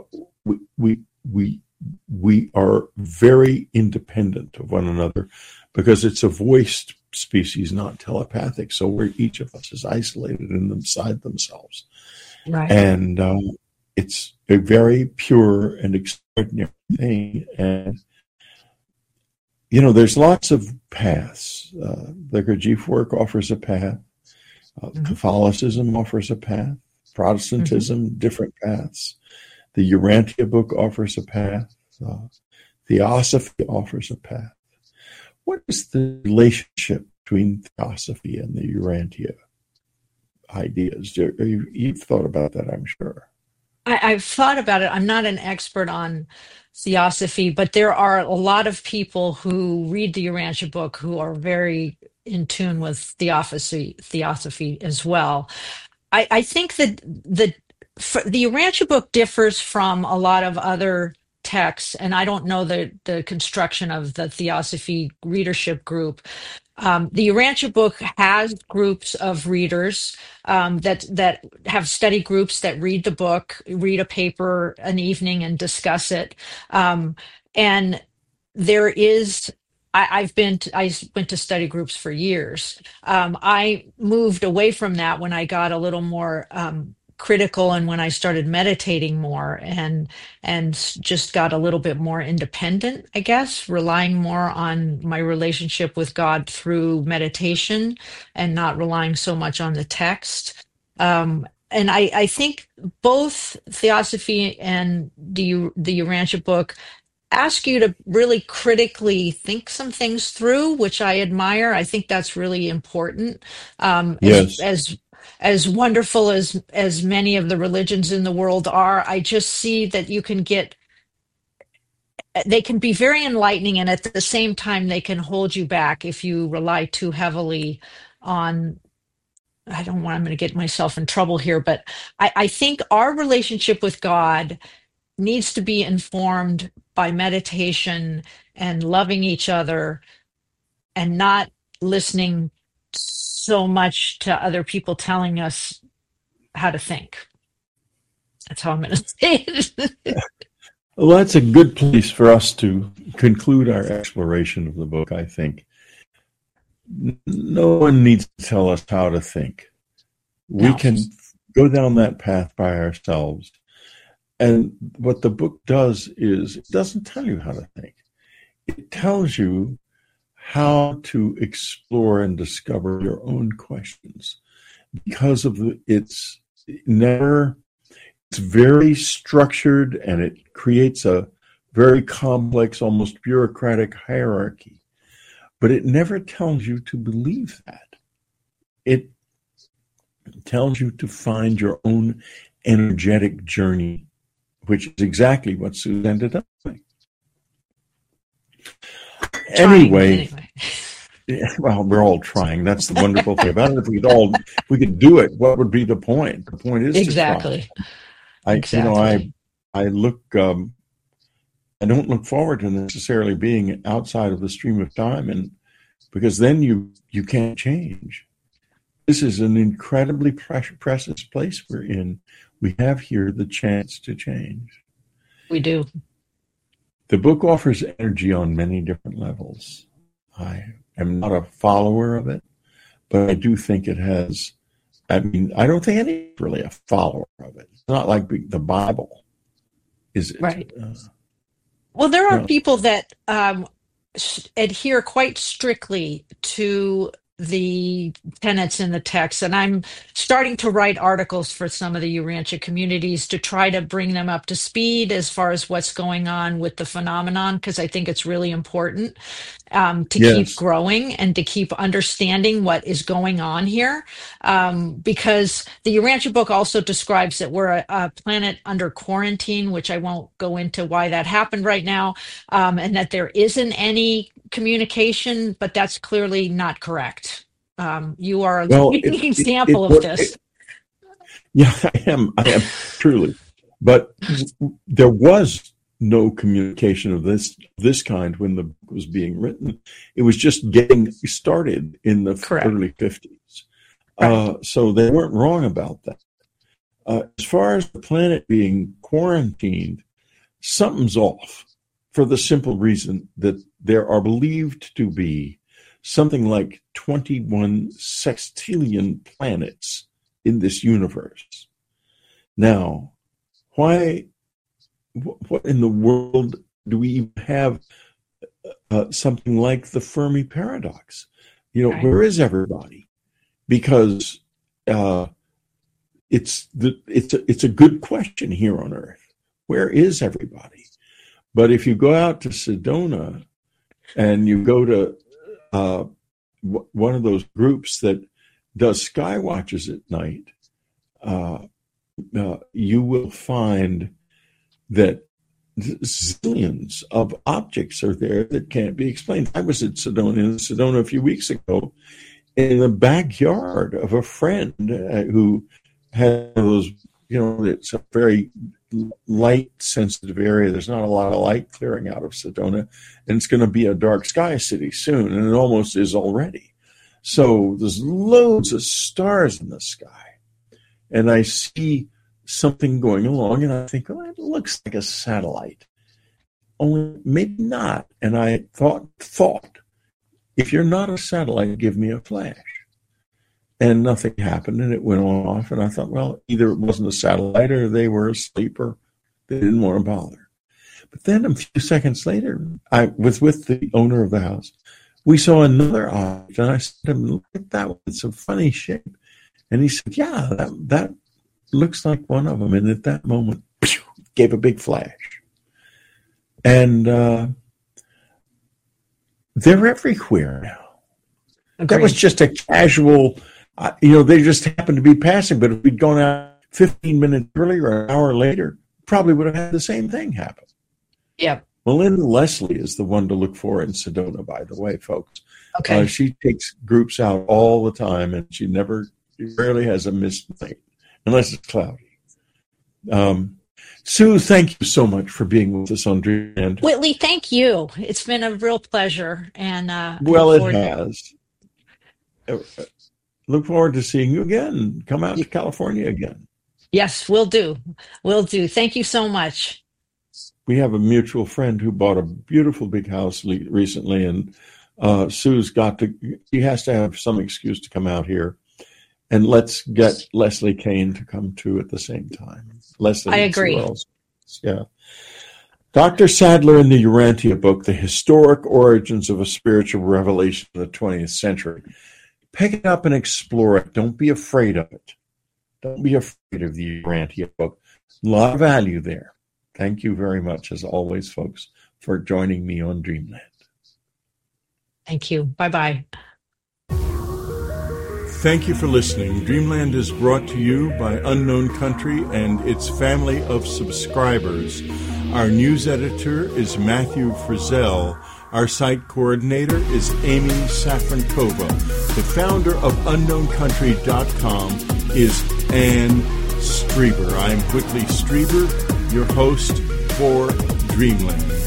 Speaker 1: we are very independent of one another, because it's a voiced species, not telepathic. So each of us is isolated inside themselves.
Speaker 2: Right.
Speaker 1: And it's a very pure and extraordinary thing. And, there's lots of paths. The Gurdjieff work offers a path. Catholicism offers a path. Protestantism, different paths. The Urantia book offers a path. Theosophy offers a path. What is the relationship between Theosophy and the Urantia ideas? You've thought about that, I'm sure.
Speaker 2: I've thought about it. I'm not an expert on Theosophy, but there are a lot of people who read the Urantia book who are very in tune with Theosophy as well. I think that the Urantia book differs from a lot of other texts, and I don't know the construction of the Theosophy readership group. The Urantia book has groups of readers that have study groups that read the book, read a paper an evening and discuss it. And there is, I went to study groups for years. I moved away from that when I got a little more critical, and when I started meditating more and just got a little bit more independent, I guess, relying more on my relationship with God through meditation and not relying so much on the text. And I think both Theosophy and the Urantia book ask you to really critically think some things through, which I admire. I think that's really important.
Speaker 1: Yes.
Speaker 2: As wonderful as many of the religions in the world are, I just see that they can be very enlightening, and at the same time, they can hold you back if you rely too heavily on. I'm going to get myself in trouble here, but I think our relationship with God needs to be informed by meditation and loving each other and not listening so much to other people telling us how to think. That's how I'm going to say it.
Speaker 1: Well, that's a good place for us to conclude our exploration of the book, I think. No one needs to tell us how to think. We can go down that path by ourselves. And what the book does is it doesn't tell you how to think. It tells you how to explore and discover your own questions. Because of it's very structured, and it creates a very complex, almost bureaucratic hierarchy. But it never tells you to believe that. It tells you to find your own energetic journey, which is exactly what Susan ended up doing. Anyway. Yeah, well, we're all trying. That's the wonderful thing about it. If we could do it, what would be the point? The point is
Speaker 2: exactly.
Speaker 1: To try. Exactly. I don't look forward to necessarily being outside of the stream of time, and because then you can't change. This is an incredibly precious place we're in. We have here the chance to change.
Speaker 2: We do.
Speaker 1: The book offers energy on many different levels. I am not a follower of it, but I do think it has. I don't think anyone's really a follower of it. It's not like the Bible, is it?
Speaker 2: Right. Well, there are people that adhere quite strictly to the tenets in the text, and I'm starting to write articles for some of the Urantia communities to try to bring them up to speed as far as what's going on with the phenomenon, because I think it's really important to keep growing and to keep understanding what is going on here, because the Urantia book also describes that we're a planet under quarantine, which I won't go into why that happened right now, and that there isn't any communication, but that's clearly not correct. You are an example of this.
Speaker 1: Yeah, I am truly. But there was no communication of this kind when the book was being written. It was just getting started in the early 50s. Right. So they weren't wrong about that. As far as the planet being quarantined, something's off, for the simple reason that there are believed to be something like 21 sextillion planets in this universe. Now, what in the world do we even have something like the Fermi paradox? Where is everybody? Because it's a good question here on Earth. Where is everybody? But if you go out to Sedona and you go to one of those groups that does sky watches at night, you will find that zillions of objects are there that can't be explained. I was in Sedona a few weeks ago in the backyard of a friend who had those, it's a very light sensitive area. There's not a lot of light clearing out of Sedona, and it's going to be a dark sky city soon, and it almost is already. So there's loads of stars in the sky, and I see something going along, and I think, oh, it looks like a satellite. Only maybe not. And I thought, if you're not a satellite, give me a flash. and nothing happened, and it went off. And I thought, well, either it wasn't a satellite or they were asleep or they didn't want to bother. But then a few seconds later, I was with the owner of the house. We saw another object, and I said to him, look at that one. It's a funny shape. And he said, yeah, that looks like one of them. And at that moment, gave a big flash. And they're everywhere now.
Speaker 2: Agreed.
Speaker 1: That was just a casual, they just happened to be passing. But if we'd gone out 15 minutes earlier or an hour later, probably would have had the same thing happen.
Speaker 2: Yeah.
Speaker 1: Melinda Leslie is the one to look for in Sedona, by the way, folks.
Speaker 2: Okay.
Speaker 1: She takes groups out all the time, and she rarely has a missed night, unless it's cloudy. Sue, thank you so much for being with us on Dreamland.
Speaker 2: Whitley, thank you. It's been a real pleasure. And
Speaker 1: well, it has. Look forward to seeing you again. Come out to California again.
Speaker 2: Yes, we'll do. We'll do. Thank you so much.
Speaker 1: We have a mutual friend who bought a beautiful big house recently, and Sue's he has to have some excuse to come out here. And let's get Leslie Kane to come too at the same time. Leslie,
Speaker 2: I agree.
Speaker 1: Yeah. Dr. Sadler in the Urantia book, The Historic Origins of a Spiritual Revelation in the 20th Century. Pick it up and explore it. Don't be afraid of it. Don't be afraid of the Urantia book. A lot of value there. Thank you very much, as always, folks, for joining me on Dreamland.
Speaker 2: Thank you. Bye-bye.
Speaker 1: Thank you for listening. Dreamland is brought to you by Unknown Country and its family of subscribers. Our news editor is Matthew Frizzell. Our site coordinator is Amy Safrankova. The founder of UnknownCountry.com is Ann Strieber. I'm Whitley Strieber, your host for Dreamland.